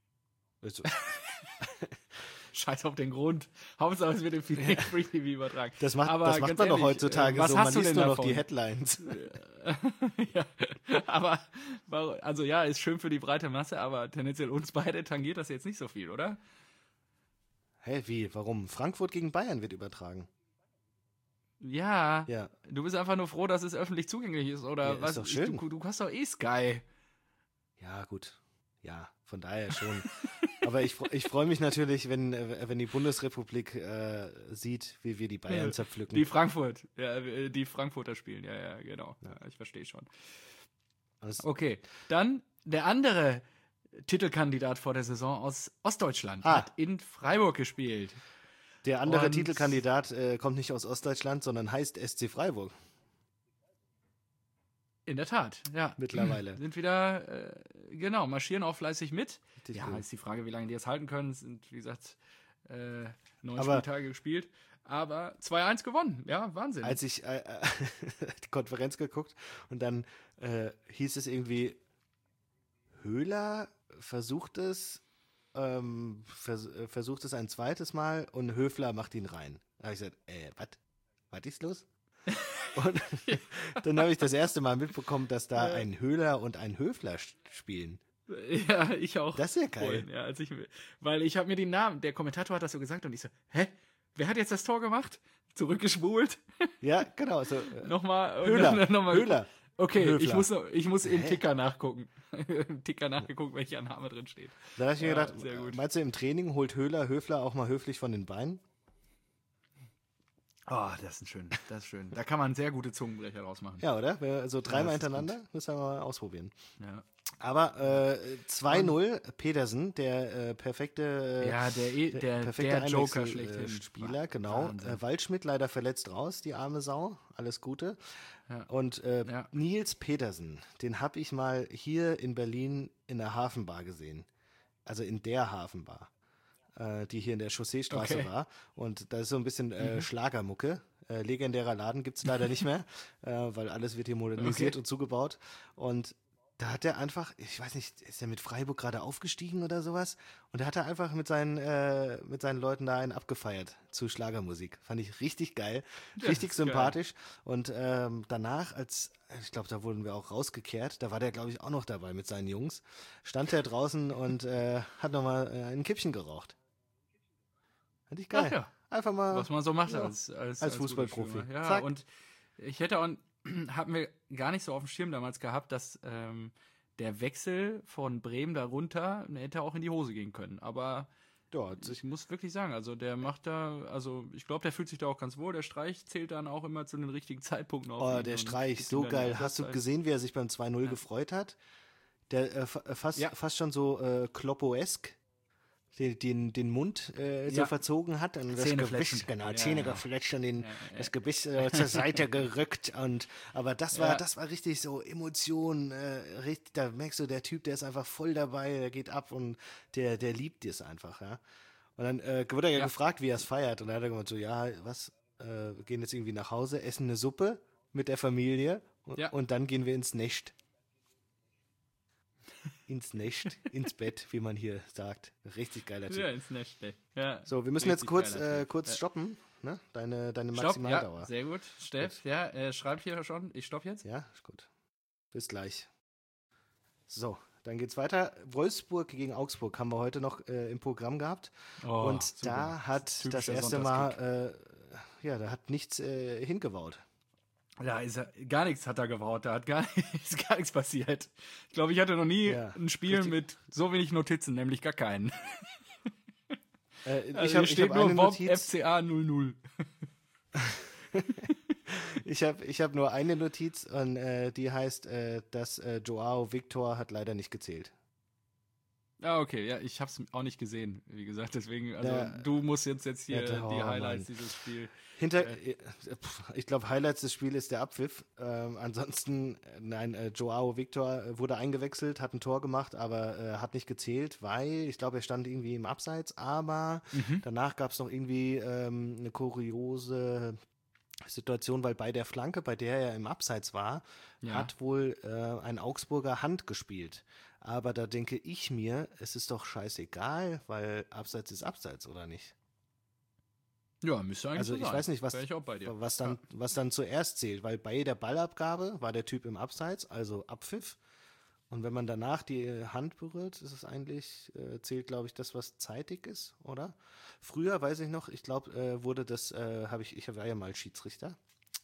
S1: Scheiß auf den Grund. Hauptsache es wird im Free TV übertragen.
S2: Das macht man doch heutzutage
S1: was
S2: so.
S1: Hast
S2: man
S1: du
S2: liest
S1: denn
S2: nur noch
S1: davon?
S2: die Headlines.
S1: Ja, aber, also ja, ist schön für die breite Masse, aber tendenziell uns beide tangiert das jetzt nicht so viel, oder?
S2: Hä, wie? Warum? Frankfurt gegen Bayern wird übertragen.
S1: Ja,
S2: Ja.
S1: Du bist einfach nur froh, dass es öffentlich zugänglich ist, oder
S2: Ja,
S1: was?
S2: ist doch schön.
S1: Du hast doch eh Sky.
S2: Ja, gut. Ja, von daher schon. Aber ich freue mich natürlich, wenn die Bundesrepublik sieht, wie wir die Bayern zerpflücken.
S1: Die Frankfurter spielen, ja, genau. Ja, ich verstehe schon. Okay, dann der andere Titelkandidat vor der Saison aus Ostdeutschland hat in Freiburg gespielt.
S2: Der andere Titelkandidat kommt nicht aus Ostdeutschland, sondern heißt SC Freiburg.
S1: In der Tat, ja.
S2: Mittlerweile.
S1: Sind wieder, marschieren auch fleißig mit.
S2: Richtig
S1: ja,
S2: gut.
S1: ist die Frage, wie lange die es halten können. Sind, wie gesagt, 9 Spieltage gespielt. Aber 2-1 gewonnen. Ja, Wahnsinn.
S2: Als ich die Konferenz geguckt und dann hieß es irgendwie, Höhler versucht es ein zweites Mal und Höfler macht ihn rein. Da habe ich gesagt, was ist los? Und dann habe ich das erste Mal mitbekommen, dass da ein Höhler und ein Höfler spielen.
S1: Ja, ich auch.
S2: Das ist ja geil.
S1: Ja, weil ich habe mir den Namen, der Kommentator hat das so gesagt und ich so, hä? Wer hat jetzt das Tor gemacht? Zurückgespult?
S2: Ja, genau. Also,
S1: nochmal.
S2: Höhler.
S1: Okay,
S2: Höfler.
S1: ich muss im Ticker nachgucken. Im Ticker nachgeguckt, welcher Name drin steht.
S2: Da habe ich mir gedacht,
S1: sehr gut.
S2: meinst du, im Training holt Höfler auch mal höflich von den Beinen?
S1: Oh, das ist schön. Da kann man sehr gute Zungenbrecher draus machen.
S2: Ja, oder? Also dreimal hintereinander, müssen wir mal ausprobieren.
S1: Ja.
S2: Aber 2-0, Pedersen, der perfekte
S1: der Joker schlechthin.
S2: Spieler, genau. Waldschmidt leider verletzt raus, die arme Sau. Alles Gute.
S1: Ja.
S2: Und Nils Pedersen, den habe ich mal hier in Berlin in der Hafenbar gesehen. Also in der Hafenbar, die hier in der Chausseestraße war. Und da ist so ein bisschen Schlagermucke. Legendärer Laden gibt es leider nicht mehr, weil alles wird hier modernisiert und zugebaut. Und da hat er einfach, ich weiß nicht, ist er mit Freiburg gerade aufgestiegen oder sowas? Und da hat er einfach mit seinen Leuten da einen abgefeiert zu Schlagermusik. Fand ich richtig geil, richtig sympathisch. Geil. Und danach, ich glaube, da wurden wir auch rausgekehrt, da war der, glaube ich, auch noch dabei mit seinen Jungs, stand er draußen und hat nochmal ein Kippchen geraucht. Fand ich geil.
S1: Ja.
S2: Einfach mal.
S1: Was man so macht als
S2: Fußballprofi.
S1: Ja,
S2: zack.
S1: Und ich hatten wir gar nicht so auf dem Schirm damals gehabt, dass der Wechsel von Bremen da runter hätte auch in die Hose gehen können. Aber ich muss wirklich sagen, also der macht da, also ich glaube, der fühlt sich da auch ganz wohl. Der Streich zählt dann auch immer zu den richtigen Zeitpunkten auf.
S2: Oh, der Streich, so geil. Hast du gesehen, wie er sich beim 2-0 gefreut hat? Der fast schon so Kloppoesk. den Mund so verzogen hat und das Gebiss, Zähne gefletscht und das Gebiss zur Seite gerückt aber das war richtig so Emotion, richtig, da merkst du, der Typ, der ist einfach voll dabei, der geht ab und der liebt es einfach, ja. Und dann wurde er gefragt, wie er es feiert und dann hat er gesagt so, ja, wir gehen jetzt irgendwie nach Hause, essen eine Suppe mit der Familie und dann gehen wir ins Nest. Ins Nest, ins Bett, wie man hier sagt. Richtig geiler Typ.
S1: Ja, ins Nest. Ja,
S2: so, wir müssen jetzt kurz stoppen, ne? Deine Maximaldauer.
S1: Ja, sehr gut. Steff, schreibt hier schon. Ich stopp jetzt.
S2: Ja, ist gut. Bis gleich. So, dann geht's weiter. Wolfsburg gegen Augsburg haben wir heute noch im Programm gehabt. Und super. Da hat das erste Mal, da hat nichts hingebaut.
S1: Da ist gar nichts hat er gebaut, da ist gar nichts passiert. Ich glaube, ich hatte noch nie ein Spiel mit so wenig Notizen, nämlich gar keinen. Hier steht nur Bob FCA 00.
S2: Ich hab nur eine Notiz und die heißt, dass Joao Victor hat leider nicht gezählt.
S1: Ah, okay, ja, ich hab's auch nicht gesehen, wie gesagt, deswegen, du musst jetzt hier die Highlights dieses Spiels.
S2: Ich glaube, Highlights des Spiels ist der Abpfiff. Ansonsten, Joao Victor wurde eingewechselt, hat ein Tor gemacht, aber hat nicht gezählt, weil, ich glaube, er stand irgendwie im Abseits, aber danach gab es noch irgendwie eine kuriose Situation, weil bei der Flanke, bei der er im Abseits war, hat wohl ein Augsburger Hand gespielt. Aber da denke ich mir, es ist doch scheißegal, weil Abseits ist Abseits, oder nicht?
S1: Ja, müsste eigentlich so sein.
S2: Also ich weiß nicht, was dann zuerst zählt, weil bei der Ballabgabe war der Typ im Abseits, also Abpfiff. Und wenn man danach die Hand berührt, ist es eigentlich, zählt, glaube ich, das, was zeitig ist, oder? Früher, weiß ich noch, ich glaube, wurde das, ich war ja mal Schiedsrichter,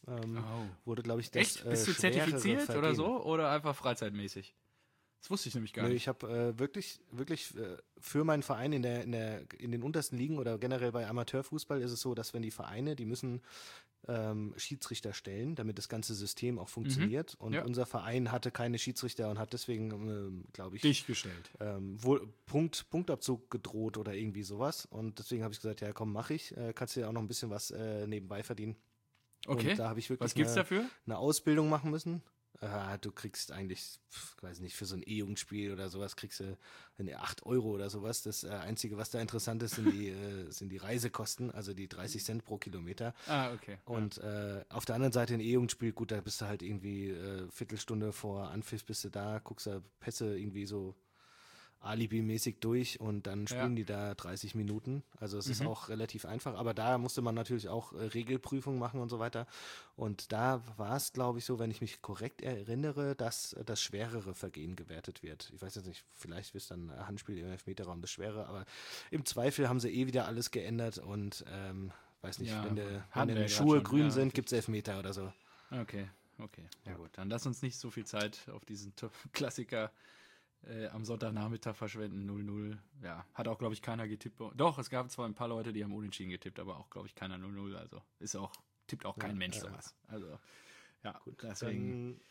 S2: wurde, glaube ich, das
S1: Echt? Bist du zertifiziert oder so? Oder einfach freizeitmäßig? Das wusste ich nämlich gar nicht.
S2: Ich habe wirklich für meinen Verein in den untersten Ligen oder generell bei Amateurfußball ist es so, dass wenn die Vereine, die müssen Schiedsrichter stellen, damit das ganze System auch funktioniert. Und unser Verein hatte keine Schiedsrichter und hat deswegen, glaube ich,
S1: dich gestellt.
S2: Wohl Punktabzug gedroht oder irgendwie sowas. Und deswegen habe ich gesagt, ja komm, mach ich. Kannst du ja auch noch ein bisschen was nebenbei verdienen.
S1: Okay.
S2: Und da habe ich wirklich
S1: was gibt's dafür?
S2: Eine Ausbildung machen müssen. Du kriegst eigentlich, weiß nicht, für so ein E-Jugendspiel oder sowas kriegst du 8 Euro oder sowas. Das Einzige, was da interessant ist, sind die Reisekosten, also die 30 Cent pro Kilometer.
S1: Ah, okay.
S2: Und auf der anderen Seite ein E-Jugendspiel, gut, da bist du halt irgendwie Viertelstunde vor Anpfiff bist du da, guckst da Pässe irgendwie so Alibi-mäßig durch und dann spielen die da 30 Minuten. Also es ist auch relativ einfach, aber da musste man natürlich auch Regelprüfungen machen und so weiter. Und da war es, glaube ich, so, wenn ich mich korrekt erinnere, dass das schwerere Vergehen gewertet wird. Ich weiß jetzt nicht, vielleicht ist dann ein Handspiel im Elfmeterraum das Schwere, aber im Zweifel haben sie wieder alles geändert und weiß nicht, wenn die Schuhe grün sind, gibt es Elfmeter oder so.
S1: Okay. Ja gut, dann lass uns nicht so viel Zeit auf diesen Klassiker am Sonntagnachmittag verschwenden, 0-0. Ja, hat auch, glaube ich, keiner getippt. Doch, es gab zwar ein paar Leute, die haben unentschieden getippt, aber auch, glaube ich, keiner 0-0. Also tippt auch kein Mensch sowas. Also, ja, gut, deswegen.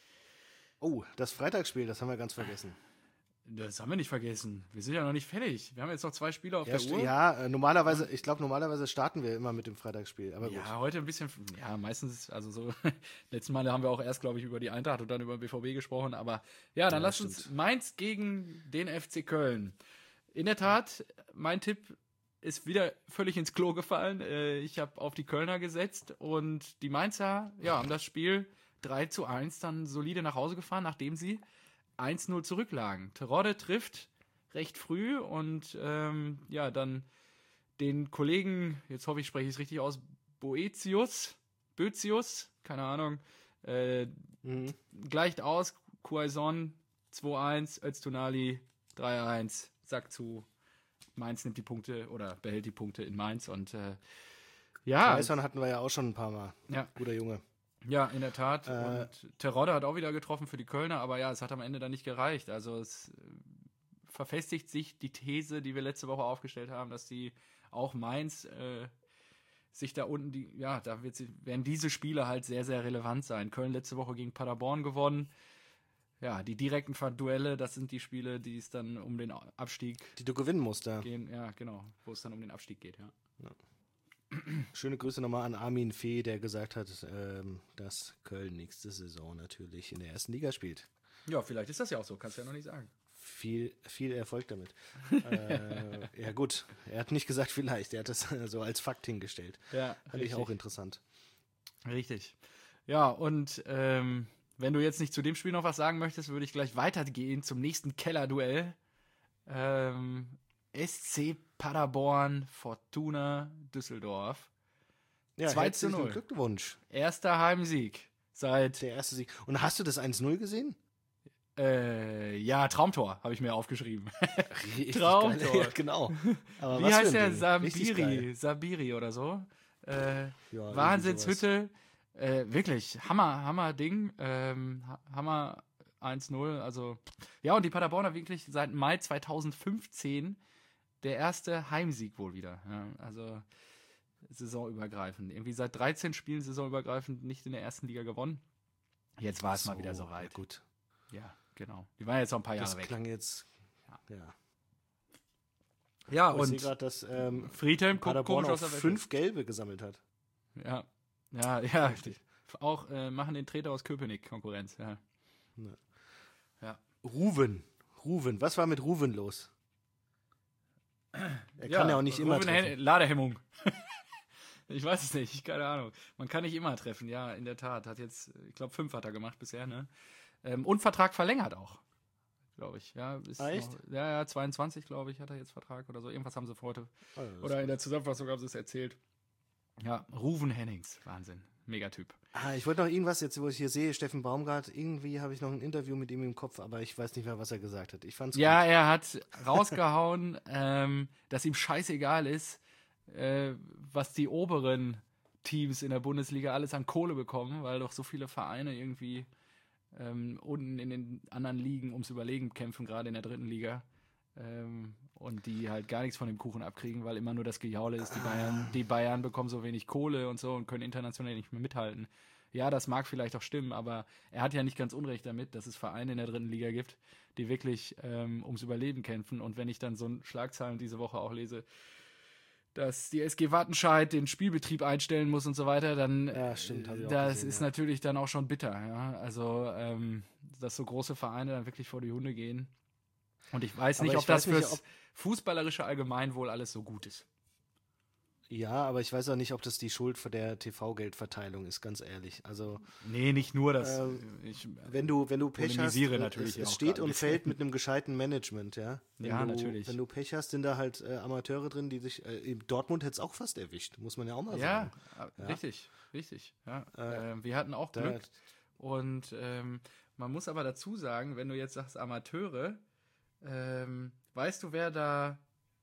S2: Das Freitagsspiel, das haben wir ganz vergessen.
S1: Das haben wir nicht vergessen. Wir sind ja noch nicht fertig. Wir haben jetzt noch 2 Spiele auf der Uhr.
S2: Ja, normalerweise starten wir immer mit dem Freitagsspiel. Aber gut.
S1: Ja, heute ein bisschen, meistens, also so, letzten Mal haben wir auch erst, glaube ich, über die Eintracht und dann über den BVB gesprochen. Aber ja, dann lasst uns Mainz gegen den FC Köln. In der Tat, mein Tipp ist wieder völlig ins Klo gefallen. Ich habe auf die Kölner gesetzt und die Mainzer, haben das Spiel 3-1 dann solide nach Hause gefahren, nachdem sie 1-0 zurücklagen. Terodde trifft recht früh und dann den Kollegen, jetzt hoffe ich, spreche ich es richtig aus, Bözius, keine Ahnung, gleicht aus, Quaison 2-1, Öztunali 3-1, Sack zu, Mainz nimmt die Punkte oder behält die Punkte in Mainz und
S2: Quaison hatten wir ja auch schon ein paar Mal. Ja. Guter Junge.
S1: Ja, in der Tat. Und Terodde hat auch wieder getroffen für die Kölner, aber es hat am Ende dann nicht gereicht. Also es verfestigt sich die These, die wir letzte Woche aufgestellt haben, dass die auch Mainz sich da unten, werden diese Spiele halt sehr, sehr relevant sein. Köln letzte Woche gegen Paderborn gewonnen. ja, die direkten Duelle, das sind die Spiele, die es dann um den Abstieg
S2: Die du gewinnen musst da.
S1: gehen. Ja, genau, wo es dann um den Abstieg geht, ja.
S2: Schöne Grüße nochmal an Armin Fee, der gesagt hat, dass Köln nächste Saison natürlich in der ersten Liga spielt.
S1: Ja, vielleicht ist das ja auch so, kannst du ja noch nicht sagen.
S2: Viel Erfolg damit. Ja gut, er hat nicht gesagt vielleicht, er hat das so als Fakt hingestellt.
S1: Ja,
S2: Fand ich auch interessant.
S1: Richtig. Ja, und wenn du jetzt nicht zu dem Spiel noch was sagen möchtest, würde ich gleich weitergehen zum nächsten Kellerduell. SC Paderborn, Fortuna Düsseldorf.
S2: Ja,
S1: 2:0.
S2: herzlichen Glückwunsch.
S1: Erster Heimsieg seit,
S2: Der erste Sieg. Und hast du das 1-0 gesehen?
S1: ja, Traumtor, habe ich mir aufgeschrieben.
S2: Richtig
S1: Traumtor.
S2: geil. Ja, genau. Aber
S1: Wie
S2: was
S1: heißt
S2: für ein
S1: der?
S2: Ding. Richtig geil.
S1: Sabiri oder so.
S2: Ja, irgendwie
S1: Wahnsinnshütte. Wirklich, Hammer Ding. Hammer 1:0. Also, ja, und die Paderborner wirklich seit Mai 2015 der erste Heimsieg wohl wieder. Ja, also saisonübergreifend. Irgendwie seit 13 Spielen saisonübergreifend nicht in der ersten Liga gewonnen. Jetzt war es mal wieder soweit.
S2: Ja, gut.
S1: Ja, genau. Die waren jetzt noch ein paar Jahre
S2: Das
S1: weg.
S2: klang jetzt.
S1: Ja.
S2: Ja.
S1: Ja,
S2: Ich sehe
S1: und
S2: gerade, dass
S1: Friedhelm guckt
S2: Paderborn
S1: komisch
S2: auch
S1: aus der Wäsche.
S2: 5 Gelbe gesammelt hat.
S1: Ja, richtig. Auch machen den Treter aus Köpenick Konkurrenz. Ja.
S2: Ruven, was war mit Ruven los? Er kann ja auch nicht immer
S1: Ruben
S2: treffen.
S1: Ladehemmung. Ich weiß es nicht, keine Ahnung. Man kann nicht immer treffen, ja, in der Tat. Hat jetzt, ich glaube, 5 hat er gemacht bisher, ne? Und Vertrag verlängert auch, glaube ich. Ja, ist
S2: echt?
S1: Noch, ja, 22, glaube ich, hat er jetzt Vertrag oder so. Irgendwas haben sie für heute.
S2: Oh, ja,
S1: Oder in der Zusammenfassung haben sie es erzählt. Ja, Ruven Hennings, Wahnsinn. Megatyp.
S2: Ich wollte noch irgendwas, jetzt wo ich hier sehe, Steffen Baumgart, irgendwie habe ich noch ein Interview mit ihm im Kopf, aber ich weiß nicht mehr, was er gesagt hat. Ich fand's
S1: Ja,
S2: gut.
S1: er hat rausgehauen, dass ihm scheißegal ist, was die oberen Teams in der Bundesliga alles an Kohle bekommen, weil doch so viele Vereine irgendwie unten in den anderen Ligen ums Überleben kämpfen, gerade in der 3. Liga. Und die halt gar nichts von dem Kuchen abkriegen, weil immer nur das Gejaule ist. Die Bayern bekommen so wenig Kohle und so und können international nicht mehr mithalten. Ja, das mag vielleicht auch stimmen, aber er hat ja nicht ganz Unrecht damit, dass es Vereine in der 3. Liga gibt, die wirklich ums Überleben kämpfen. Und wenn ich dann so Schlagzeilen diese Woche auch lese, dass die SG Wattenscheid den Spielbetrieb einstellen muss und so weiter, dann
S2: Ja, stimmt, hab ich auch
S1: das
S2: gesehen,
S1: ist
S2: ja.
S1: natürlich dann auch schon bitter. Ja? Also, dass so große Vereine dann wirklich vor die Hunde gehen. Und ich weiß nicht,
S2: Aber
S1: ob
S2: ich
S1: das
S2: weiß nicht,
S1: fürs fußballerische Allgemeinwohl alles so gut ist.
S2: Ja, aber ich weiß auch nicht, ob das die Schuld für der TV-Geldverteilung ist, ganz ehrlich. Also
S1: Nee, nicht nur das.
S2: wenn du Pech hast,
S1: polemisiere natürlich
S2: es
S1: auch
S2: steht
S1: gerade ein
S2: und
S1: bisschen.
S2: fällt mit einem gescheiten Management, ja.
S1: Ja, natürlich.
S2: Wenn du Pech hast, sind da halt Amateure drin, die sich Dortmund hätte es auch fast erwischt, muss man ja auch mal
S1: Ja,
S2: sagen.
S1: richtig. Ja. Wir hatten auch
S2: Da-
S1: Glück. Und man muss aber dazu sagen, wenn du jetzt sagst Amateure, weißt du, wer da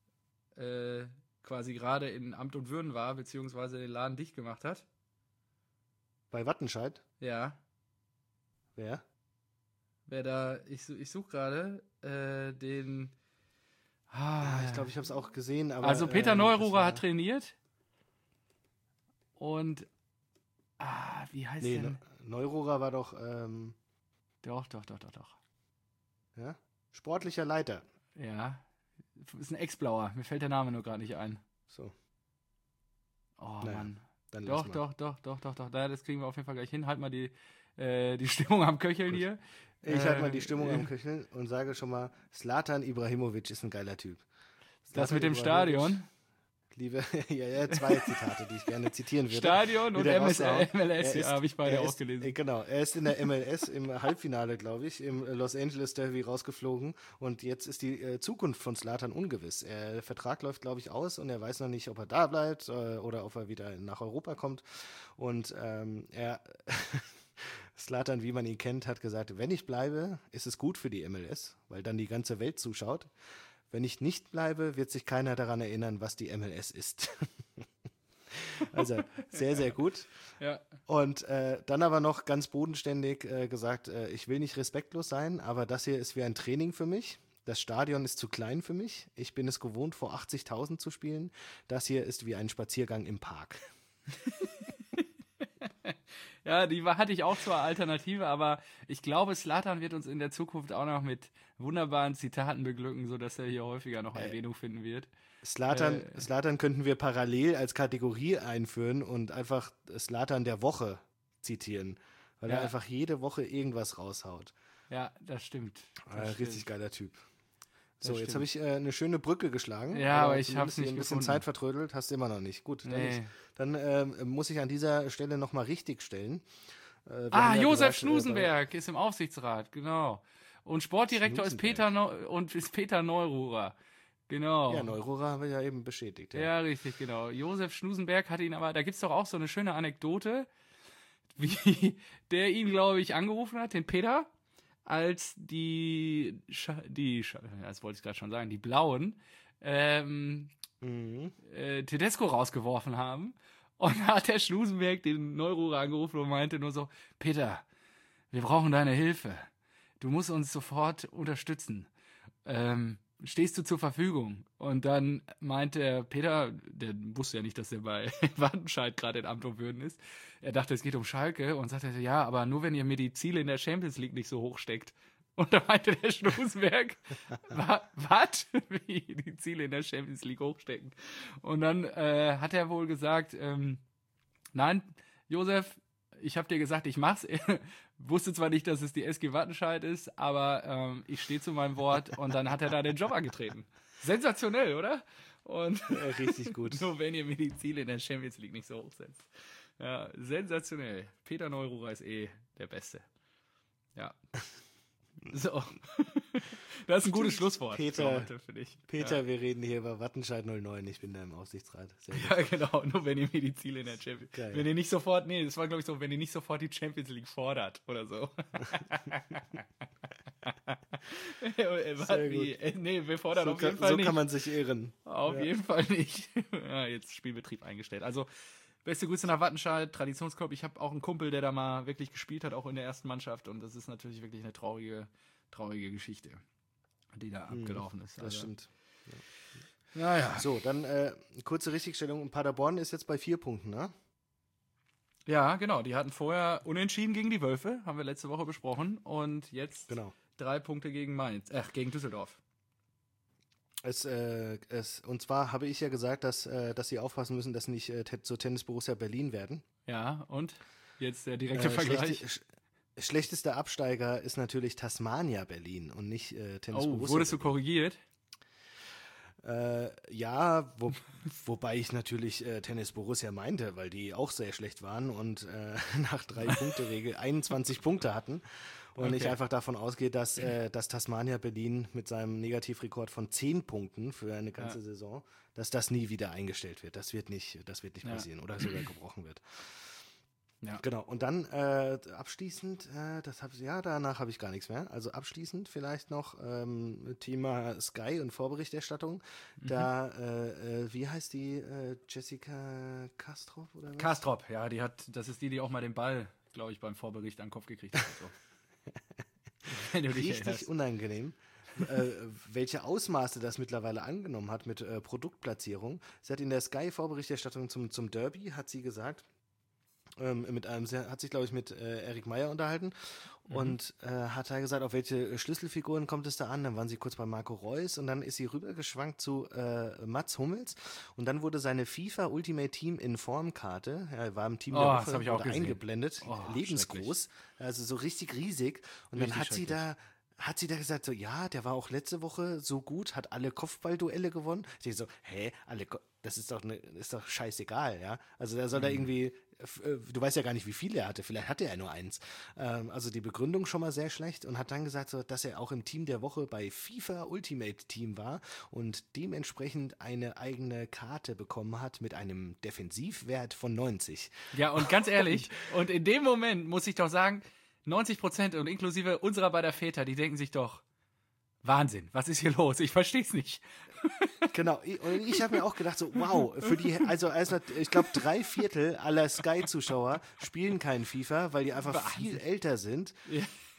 S1: quasi gerade in Amt und Würden war, beziehungsweise den Laden dicht gemacht hat?
S2: Bei Wattenscheid,
S1: Ja.
S2: wer?
S1: Wer da, ich suche gerade den.
S2: Ich glaube, ich habe es auch gesehen. Aber,
S1: Also Peter
S2: das
S1: Neururer
S2: war-
S1: hat trainiert. Und wie heißt
S2: Nee,
S1: denn?
S2: Neururer war doch
S1: Doch.
S2: ja? Sportlicher Leiter.
S1: Ja. Ist ein Ex-Blauer. Mir fällt der Name nur gerade nicht ein.
S2: So,
S1: Oh
S2: Naja,
S1: Mann.
S2: dann
S1: Doch.
S2: lass mal.
S1: Na, das kriegen wir auf jeden Fall gleich hin. Halt mal die Stimmung am Köcheln
S2: Gut.
S1: hier.
S2: Ich halte mal die Stimmung am Köcheln und sage schon mal, Zlatan Ibrahimovic ist ein geiler Typ.
S1: Das
S2: Zlatan
S1: mit dem
S2: Ibrahimovic,
S1: Stadion.
S2: Liebe, ja, 2 Zitate, die ich gerne zitieren würde.
S1: Stadion und
S2: Wieder
S1: MLS,
S2: raushauen.
S1: habe ich beide
S2: er
S1: auch
S2: ist-
S1: gelesen.
S2: Genau, er ist in der MLS im Halbfinale, glaube ich, im Los Angeles Derby rausgeflogen und jetzt ist die Zukunft von Zlatan ungewiss. Der Vertrag läuft, glaube ich, aus und er weiß noch nicht, ob er da bleibt oder ob er wieder nach Europa kommt und er Zlatan, wie man ihn kennt, hat gesagt, wenn ich bleibe, ist es gut für die MLS, weil dann die ganze Welt zuschaut. Wenn ich nicht bleibe, wird sich keiner daran erinnern, was die MLS ist. Also sehr, sehr gut.
S1: Ja.
S2: Und dann aber noch ganz bodenständig gesagt, ich will nicht respektlos sein, aber das hier ist wie ein Training für mich. Das Stadion ist zu klein für mich. Ich bin es gewohnt, vor 80.000 zu spielen. Das hier ist wie ein Spaziergang im Park.
S1: Ja, hatte ich auch zur Alternative, aber ich glaube, Zlatan wird uns in der Zukunft auch noch mit wunderbaren Zitaten beglücken, sodass er hier häufiger noch Erwähnung finden wird.
S2: Zlatan könnten wir parallel als Kategorie einführen und einfach Zlatan der Woche zitieren, weil er einfach jede Woche irgendwas raushaut.
S1: Ja, das stimmt.
S2: Richtig geiler Typ. So, jetzt habe ich eine schöne Brücke geschlagen.
S1: Ja, aber ich habe es nicht
S2: ein bisschen
S1: gefunden.
S2: Zeit vertrödelt, hast du immer noch nicht. Gut,
S1: Nee.
S2: dann muss ich an dieser Stelle nochmal richtig stellen.
S1: Josef Schnusenberg ist im Aufsichtsrat, genau. Und Sportdirektor ist Peter Neururer. Genau.
S2: Ja, Neururer haben wir ja eben bestätigt.
S1: Ja, richtig, genau. Josef Schnusenberg hat ihn aber, da gibt's doch auch so eine schöne Anekdote, wie der ihn, glaube ich, angerufen hat, den Peter, als die das wollte ich gerade schon sagen, die Blauen Tedesco rausgeworfen haben. Und da hat der Schnusenberg den Neururer angerufen und meinte nur so, Peter, wir brauchen deine Hilfe. Du musst uns sofort unterstützen. Stehst du zur Verfügung? Und dann meinte Peter, der wusste ja nicht, dass er bei Wattenscheid gerade in Amt und Würden ist. Er dachte, es geht um Schalke und sagte, ja, aber nur wenn ihr mir die Ziele in der Champions League nicht so hoch steckt. Und da meinte der Schnusenberg, was? Wie die Ziele in der Champions League hochstecken? Und dann hat er wohl gesagt, nein, Josef, ich habe dir gesagt, ich mach's. Wusste zwar nicht, dass es die SG Wattenscheid ist, aber ich stehe zu meinem Wort. Und dann hat er da den Job angetreten. Sensationell, oder? Und
S2: richtig gut.
S1: Nur wenn ihr mir die Ziele in der Champions League nicht so hoch setzt. Ja, sensationell. Peter Neururer ist der Beste. Ja. So. Das ist ein gutes Schlusswort.
S2: Peter,
S1: für dich.
S2: Peter, wir reden hier über Wattenscheid 09. Ich bin da im Aufsichtsrat.
S1: Ja, genau. Nur wenn ihr mir die Ziele in der Champions League. Wenn ihr nicht sofort, das war glaube ich so, wenn ihr nicht sofort die Champions League fordert oder so. Wir fordern auf jeden Fall nicht.
S2: So kann man sich irren.
S1: Auf jeden Fall nicht. Ja, jetzt Spielbetrieb eingestellt. Also, beste Grüße nach Wattenscheid, Traditionsclub. Ich habe auch einen Kumpel, der da mal wirklich gespielt hat, auch in der ersten Mannschaft. Und das ist natürlich wirklich eine traurige Geschichte, die da abgelaufen ist.
S2: Das stimmt.
S1: Naja.
S2: So, dann kurze Richtigstellung. Paderborn ist jetzt bei 4 Punkten, ne?
S1: Ja, genau. Die hatten vorher unentschieden gegen die Wölfe, haben wir letzte Woche besprochen. Und jetzt 3 Punkte gegen gegen Düsseldorf.
S2: Und zwar habe ich ja gesagt, dass sie aufpassen müssen, dass sie nicht zur Tennis Borussia Berlin werden.
S1: Ja, und jetzt der direkte Vergleich.
S2: Schlechtester Absteiger ist natürlich Tasmania Berlin und nicht Tennis Borussia.
S1: Wurdest du korrigiert?
S2: Ja, wobei ich natürlich Tennis Borussia meinte, weil die auch sehr schlecht waren und nach 3-Punkte-Regel 21 Punkte hatten. Und ich einfach davon ausgehe, dass Tasmania Berlin mit seinem Negativrekord von 10 Punkten für eine ganze Saison, dass das nie wieder eingestellt wird. Das wird nicht passieren oder sogar gebrochen wird. Ja. Genau, und dann abschließend, danach habe ich gar nichts mehr. Also abschließend vielleicht noch Thema Sky und Vorberichterstattung. Da, wie heißt die, Jessica Kastrop oder was?
S1: Kastrop, ja, das ist die auch mal den Ball, glaube ich, beim Vorbericht an den Kopf gekriegt hat. So. Wenn du dich
S2: Richtig
S1: erinnerst.
S2: Unangenehm. Welche Ausmaße das mittlerweile angenommen hat mit Produktplatzierung. Sie hat in der Sky-Vorberichterstattung zum Derby, hat sie gesagt, hat sich, glaube ich, mit Erik Meyer unterhalten und hat da gesagt, auf welche Schlüsselfiguren kommt es da an. Dann waren sie kurz bei Marco Reus und dann ist sie rübergeschwankt zu Mats Hummels und dann wurde seine FIFA Ultimate Team in Formkarte, er war im Team der Woche,
S1: das hab ich auch gesehen.
S2: eingeblendet, lebensgroß, also so richtig riesig und dann hat sie da gesagt, so, ja, der war auch letzte Woche so gut, hat alle Kopfballduelle gewonnen. Ich denke so, das ist doch scheißegal, ja. Also der soll da irgendwie, du weißt ja gar nicht, wie viele er hatte, vielleicht hatte er nur eins. Also die Begründung schon mal sehr schlecht und hat dann gesagt, so, dass er auch im Team der Woche bei FIFA Ultimate Team war und dementsprechend eine eigene Karte bekommen hat mit einem Defensivwert von 90.
S1: Ja, und ganz ehrlich, und in dem Moment muss ich doch sagen, 90% und inklusive unserer beider Väter, die denken sich doch, Wahnsinn, was ist hier los? Ich versteh's nicht.
S2: Genau, und ich habe mir auch gedacht, so, wow, ich glaube 3/4 aller Sky-Zuschauer spielen keinen FIFA, weil die einfach viel älter sind.
S1: Ja.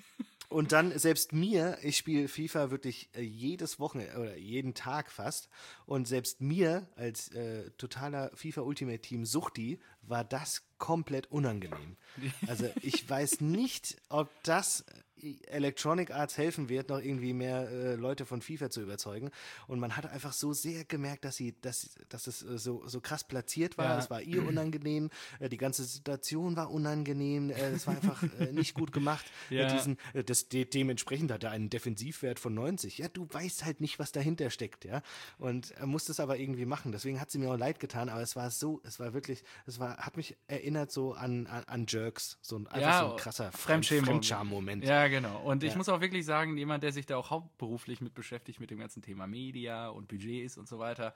S2: Und dann selbst mir, ich spiele FIFA wirklich jedes Wochenende oder jeden Tag fast. Und selbst mir als totaler FIFA Ultimate Team Suchti war das komplett unangenehm. Also ich weiß nicht, ob das Electronic Arts helfen wird, noch irgendwie mehr Leute von FIFA zu überzeugen. Und man hat einfach so sehr gemerkt, dass es so krass platziert war.
S1: Ja.
S2: Es war ihr unangenehm, die ganze Situation war unangenehm, es war einfach nicht gut gemacht.
S1: Ja.
S2: Dementsprechend hat er einen Defensivwert von 90. Ja, du weißt halt nicht, was dahinter steckt, ja. Und er musste es aber irgendwie machen. Deswegen hat sie mir auch leid getan, aber hat mich erinnert so an Jerks. So ein krasser Fremdscham-Moment.
S1: Ja, genau. Und ich muss auch wirklich sagen, jemand, der sich da auch hauptberuflich mit beschäftigt, mit dem ganzen Thema Media und Budgets und so weiter,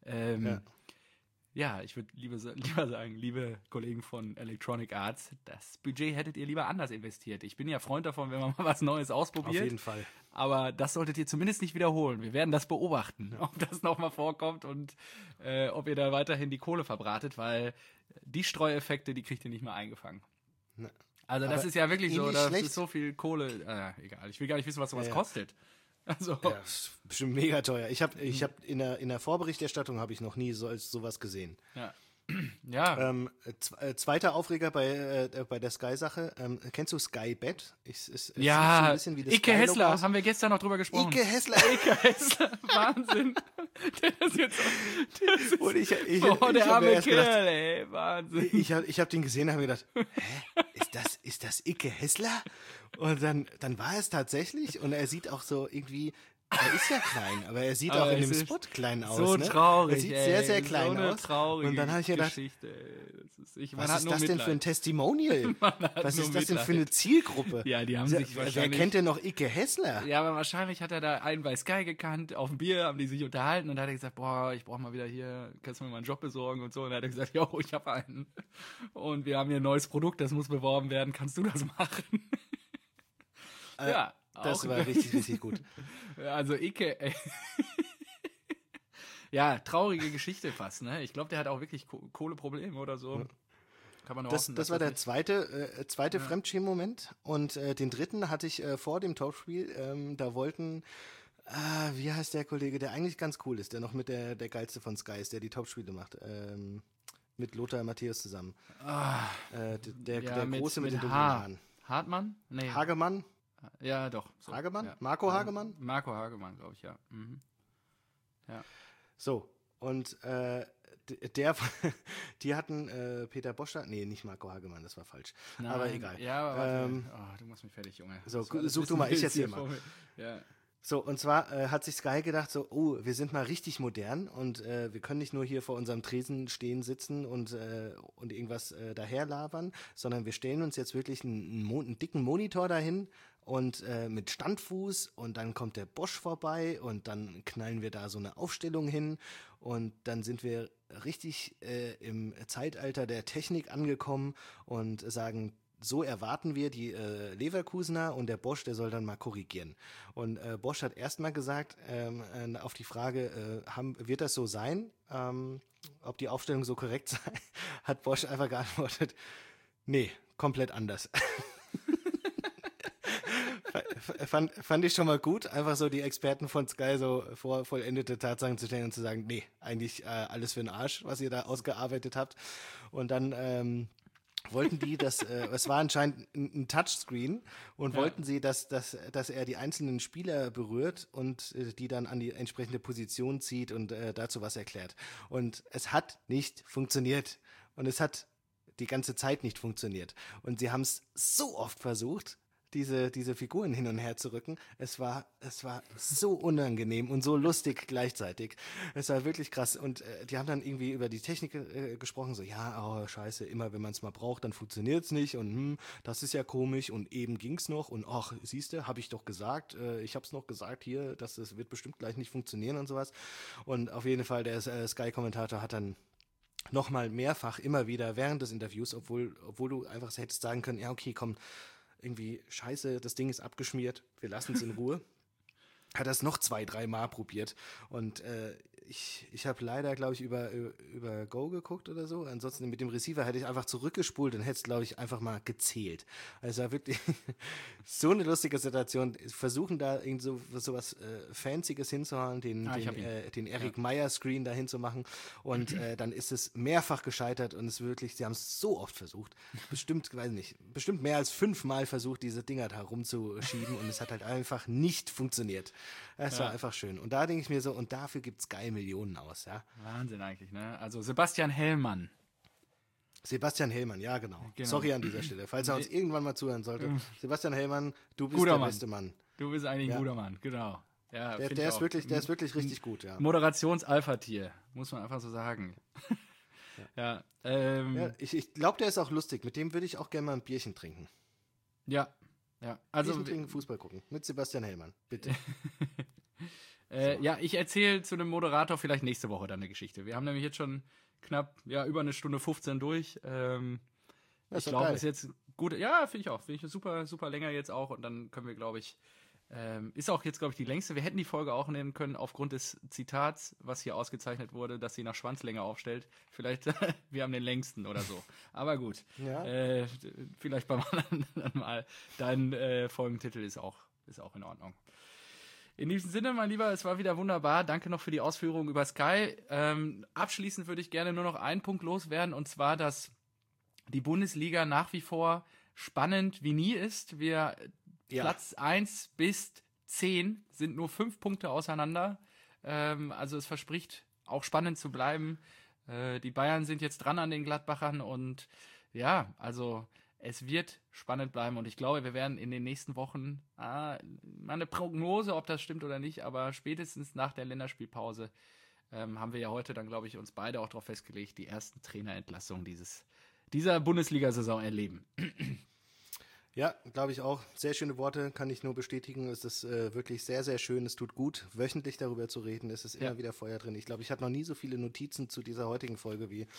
S1: ich würde lieber sagen, liebe Kollegen von Electronic Arts, das Budget hättet ihr lieber anders investiert. Ich bin ja Freund davon, wenn man mal was Neues ausprobiert.
S2: Auf jeden Fall.
S1: Aber das solltet ihr zumindest nicht wiederholen. Wir werden das beobachten, ob das nochmal vorkommt und ob ihr da weiterhin die Kohle verbratet, weil die Streueffekte, die kriegt ihr nicht mehr eingefangen.
S2: Ne.
S1: Also das
S2: Aber
S1: ist ja wirklich so, das
S2: schlecht.
S1: ist so viel Kohle. Egal, ich will gar nicht wissen, was sowas kostet. Also,
S2: Ja, ist bestimmt mega teuer. Ich hab in der Vorberichterstattung habe ich noch nie sowas gesehen.
S1: ja.
S2: Zweiter Aufreger bei der Sky-Sache. Kennst du Sky Bet? Es sieht so
S1: Ja,
S2: ein bisschen wie das
S1: Ike
S2: Sky-Logo
S1: Hessler,
S2: aus.
S1: haben wir gestern noch drüber gesprochen.
S2: Ike Hessler.
S1: Wahnsinn. Der ist jetzt
S2: Und ich
S1: der
S2: hab mir
S1: arme
S2: erst gedacht,
S1: Kerl, ey, Wahnsinn.
S2: ich hab den gesehen und habe mir gedacht, hä? Ist das Ike Hessler? Und dann war es tatsächlich und er sieht auch so irgendwie, er ist ja klein, aber er sieht auch in dem Spot klein aus.
S1: So
S2: ne?
S1: traurig,
S2: Er sieht sehr, sehr klein
S1: so eine
S2: aus.
S1: traurige
S2: Und dann habe ich gedacht,
S1: Geschichte,
S2: was ist das denn für ein Testimonial? Was ist das denn für eine Zielgruppe?
S1: Ja, die haben sich
S2: Wer
S1: wahrscheinlich...
S2: kennt denn noch Ike Hessler?
S1: Ja, aber wahrscheinlich hat er da einen bei Sky gekannt, auf dem Bier haben die sich unterhalten und da hat er gesagt, boah, ich brauche mal wieder hier, kannst du mir mal einen Job besorgen und so. Und dann hat er gesagt, jo, ich habe einen. Und wir haben hier ein neues Produkt, das muss beworben werden, kannst du das machen? Ja.
S2: Das war richtig, richtig gut.
S1: Also Ike, ey. Ja, traurige Geschichte fast, ne? Ich glaube, der hat auch wirklich Kohleprobleme oder so. Kann man hoffen,
S2: Das war der zweite Fremdschämen-Moment. Und den dritten hatte ich vor dem Topspiel. Da wollten, wie heißt der Kollege, der eigentlich ganz cool ist, der noch mit der geilste von Sky ist, der die Topspiele macht. Mit Lothar Matthäus zusammen. Der Große mit den dunklen Haaren.
S1: Hartmann? Nee.
S2: Hagemann?
S1: Ja, doch.
S2: So. Hagemann?
S1: Ja.
S2: Marco Hagemann?
S1: Marco Hagemann, glaube ich, ja. Mhm. Ja.
S2: So, und die hatten Peter Bosch da, nee, nicht Marco Hagemann, das war falsch.
S1: Nein,
S2: aber egal.
S1: Ja, aber warte, du machst mich fertig, Junge.
S2: So, such du mal, ich erzähl mal.
S1: Ja.
S2: So, und zwar hat sich Sky gedacht, so, oh, wir sind mal richtig modern und wir können nicht nur hier vor unserem Tresen stehen, sitzen und irgendwas daherlabern, sondern wir stellen uns jetzt wirklich einen dicken Monitor dahin und mit Standfuß und dann kommt der Bosch vorbei und dann knallen wir da so eine Aufstellung hin und dann sind wir richtig im Zeitalter der Technik angekommen und sagen, so erwarten wir die Leverkusener und der Bosch, der soll dann mal korrigieren. Und Bosch hat erstmal gesagt, auf die Frage, wird das so sein, ob die Aufstellung so korrekt sei, hat Bosch einfach geantwortet, nee, komplett anders. Fand ich schon mal gut, einfach so die Experten von Sky so vor vollendete Tatsachen zu stellen und zu sagen, nee, eigentlich alles für den Arsch, was ihr da ausgearbeitet habt. Und dann wollten die, es war anscheinend ein Touchscreen und wollten sie, dass er die einzelnen Spieler berührt und die dann an die entsprechende Position zieht und dazu was erklärt. Und es hat nicht funktioniert. Und es hat die ganze Zeit nicht funktioniert. Und sie haben es so oft versucht, diese Figuren hin und her zu rücken. Es war so unangenehm und so lustig gleichzeitig. Es war wirklich krass. Und die haben dann irgendwie über die Technik gesprochen, so, ja, oh, scheiße, immer wenn man es mal braucht, dann funktioniert es nicht und das ist ja komisch und eben ging's noch und ach, siehste, habe ich doch gesagt, ich habe es noch gesagt hier, dass es wird bestimmt gleich nicht funktionieren und sowas. Und auf jeden Fall, der Sky-Kommentator hat dann nochmal mehrfach immer wieder während des Interviews, obwohl du einfach hättest sagen können, ja, okay, komm, irgendwie scheiße, das Ding ist abgeschmiert, wir lassen es in Ruhe. Hat das noch 2-3 Mal probiert und ich habe leider, glaube ich, über Go geguckt oder so. Ansonsten mit dem Receiver hätte ich einfach zurückgespult und hätte es, glaube ich, einfach mal gezählt. Also war wirklich so eine lustige Situation. Versuchen da irgend so was Fancyes hinzuhauen, den Eric Meyer Screen da hinzumachen. Und dann ist es mehrfach gescheitert und es wirklich, sie haben es so oft versucht. Bestimmt, weiß nicht, bestimmt mehr als 5-mal versucht, diese Dinger da rumzuschieben und es hat halt einfach nicht funktioniert. Es war einfach schön. Und da denke ich mir so, und dafür gibt es geil Millionen aus, ja.
S1: Wahnsinn eigentlich, ne? Also Sebastian Hellmann.
S2: Sebastian Hellmann, ja genau. Sorry an dieser Stelle, falls er uns irgendwann mal zuhören sollte. Sebastian Hellmann, du bist der beste Mann.
S1: Du bist eigentlich ein guter Mann, genau. Ja,
S2: der ist wirklich richtig gut, ja.
S1: Moderations-Alpha-Tier, muss man einfach so sagen.
S2: Ich glaube, der ist auch lustig. Mit dem würde ich auch gerne mal ein Bierchen trinken.
S1: Ja. Also
S2: Bierchen trinken, Fußball gucken. Mit Sebastian Hellmann, bitte.
S1: Ja, ich erzähle zu dem Moderator vielleicht nächste Woche dann eine Geschichte. Wir haben nämlich jetzt schon knapp über eine Stunde 15 durch. Ich glaube, ist jetzt gut. Ja, finde ich auch. Finde ich super, super länger jetzt auch. Und dann können wir, glaube ich, ist auch jetzt, glaube ich, die längste. Wir hätten die Folge auch nehmen können aufgrund des Zitats, was hier ausgezeichnet wurde, dass sie nach Schwanzlänge aufstellt. Vielleicht, wir haben den längsten oder so. Aber gut. Ja. Vielleicht beim anderen Mal. Dein Folgentitel ist auch in Ordnung. In diesem Sinne, mein Lieber, es war wieder wunderbar. Danke noch für die Ausführungen über Sky. Abschließend würde ich gerne nur noch einen Punkt loswerden, und zwar, dass die Bundesliga nach wie vor spannend wie nie ist. Platz 1 bis 10 sind nur 5 Punkte auseinander. Also es verspricht auch spannend zu bleiben. Die Bayern sind jetzt dran an den Gladbachern und ja, also es wird spannend bleiben und ich glaube, wir werden in den nächsten Wochen mal eine Prognose, ob das stimmt oder nicht, aber spätestens nach der Länderspielpause haben wir ja heute dann, glaube ich, uns beide auch darauf festgelegt, die ersten Trainerentlassungen dieser Bundesliga-Saison erleben.
S2: Ja, glaube ich auch. Sehr schöne Worte, kann ich nur bestätigen. Es ist wirklich sehr, sehr schön. Es tut gut, wöchentlich darüber zu reden. Es ist immer wieder Feuer drin. Ich glaube, ich hatte noch nie so viele Notizen zu dieser heutigen Folge wie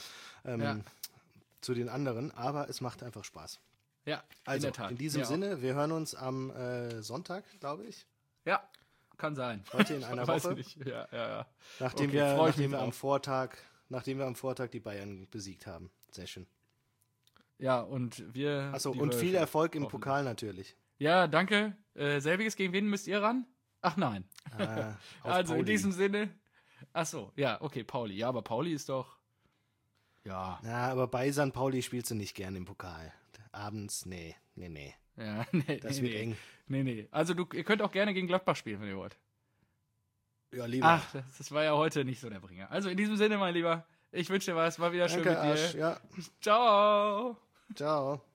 S2: zu den anderen, aber es macht einfach Spaß.
S1: Ja,
S2: also,
S1: in der Tat.
S2: In diesem Sinne, wir hören uns am Sonntag, glaube ich.
S1: Ja, kann sein.
S2: Heute in einer Woche.
S1: Weiß ich nicht. Ja.
S2: Nachdem wir am Vortag die Bayern besiegt haben. Sehr schön.
S1: Ja, und wir...
S2: Achso, und viel Erfolg im Pokal natürlich.
S1: Ja, danke. Selbiges, gegen wen müsst ihr ran? Ach nein. Also Pauli. In diesem Sinne... Achso, ja, okay, Pauli. Ja, aber Pauli ist doch... Ja.
S2: Na, aber bei St. Pauli spielst du nicht gern im Pokal. Abends, nee.
S1: Ja,
S2: das wird eng.
S1: Nee. Also ihr könnt auch gerne gegen Gladbach spielen, wenn ihr wollt.
S2: Ja, lieber.
S1: Ach, das war ja heute nicht so der Bringer. Also in diesem Sinne, mein Lieber, ich wünsche dir was. War wieder schön mit dir.
S2: Arsch, ja.
S1: Ciao.
S2: Ciao.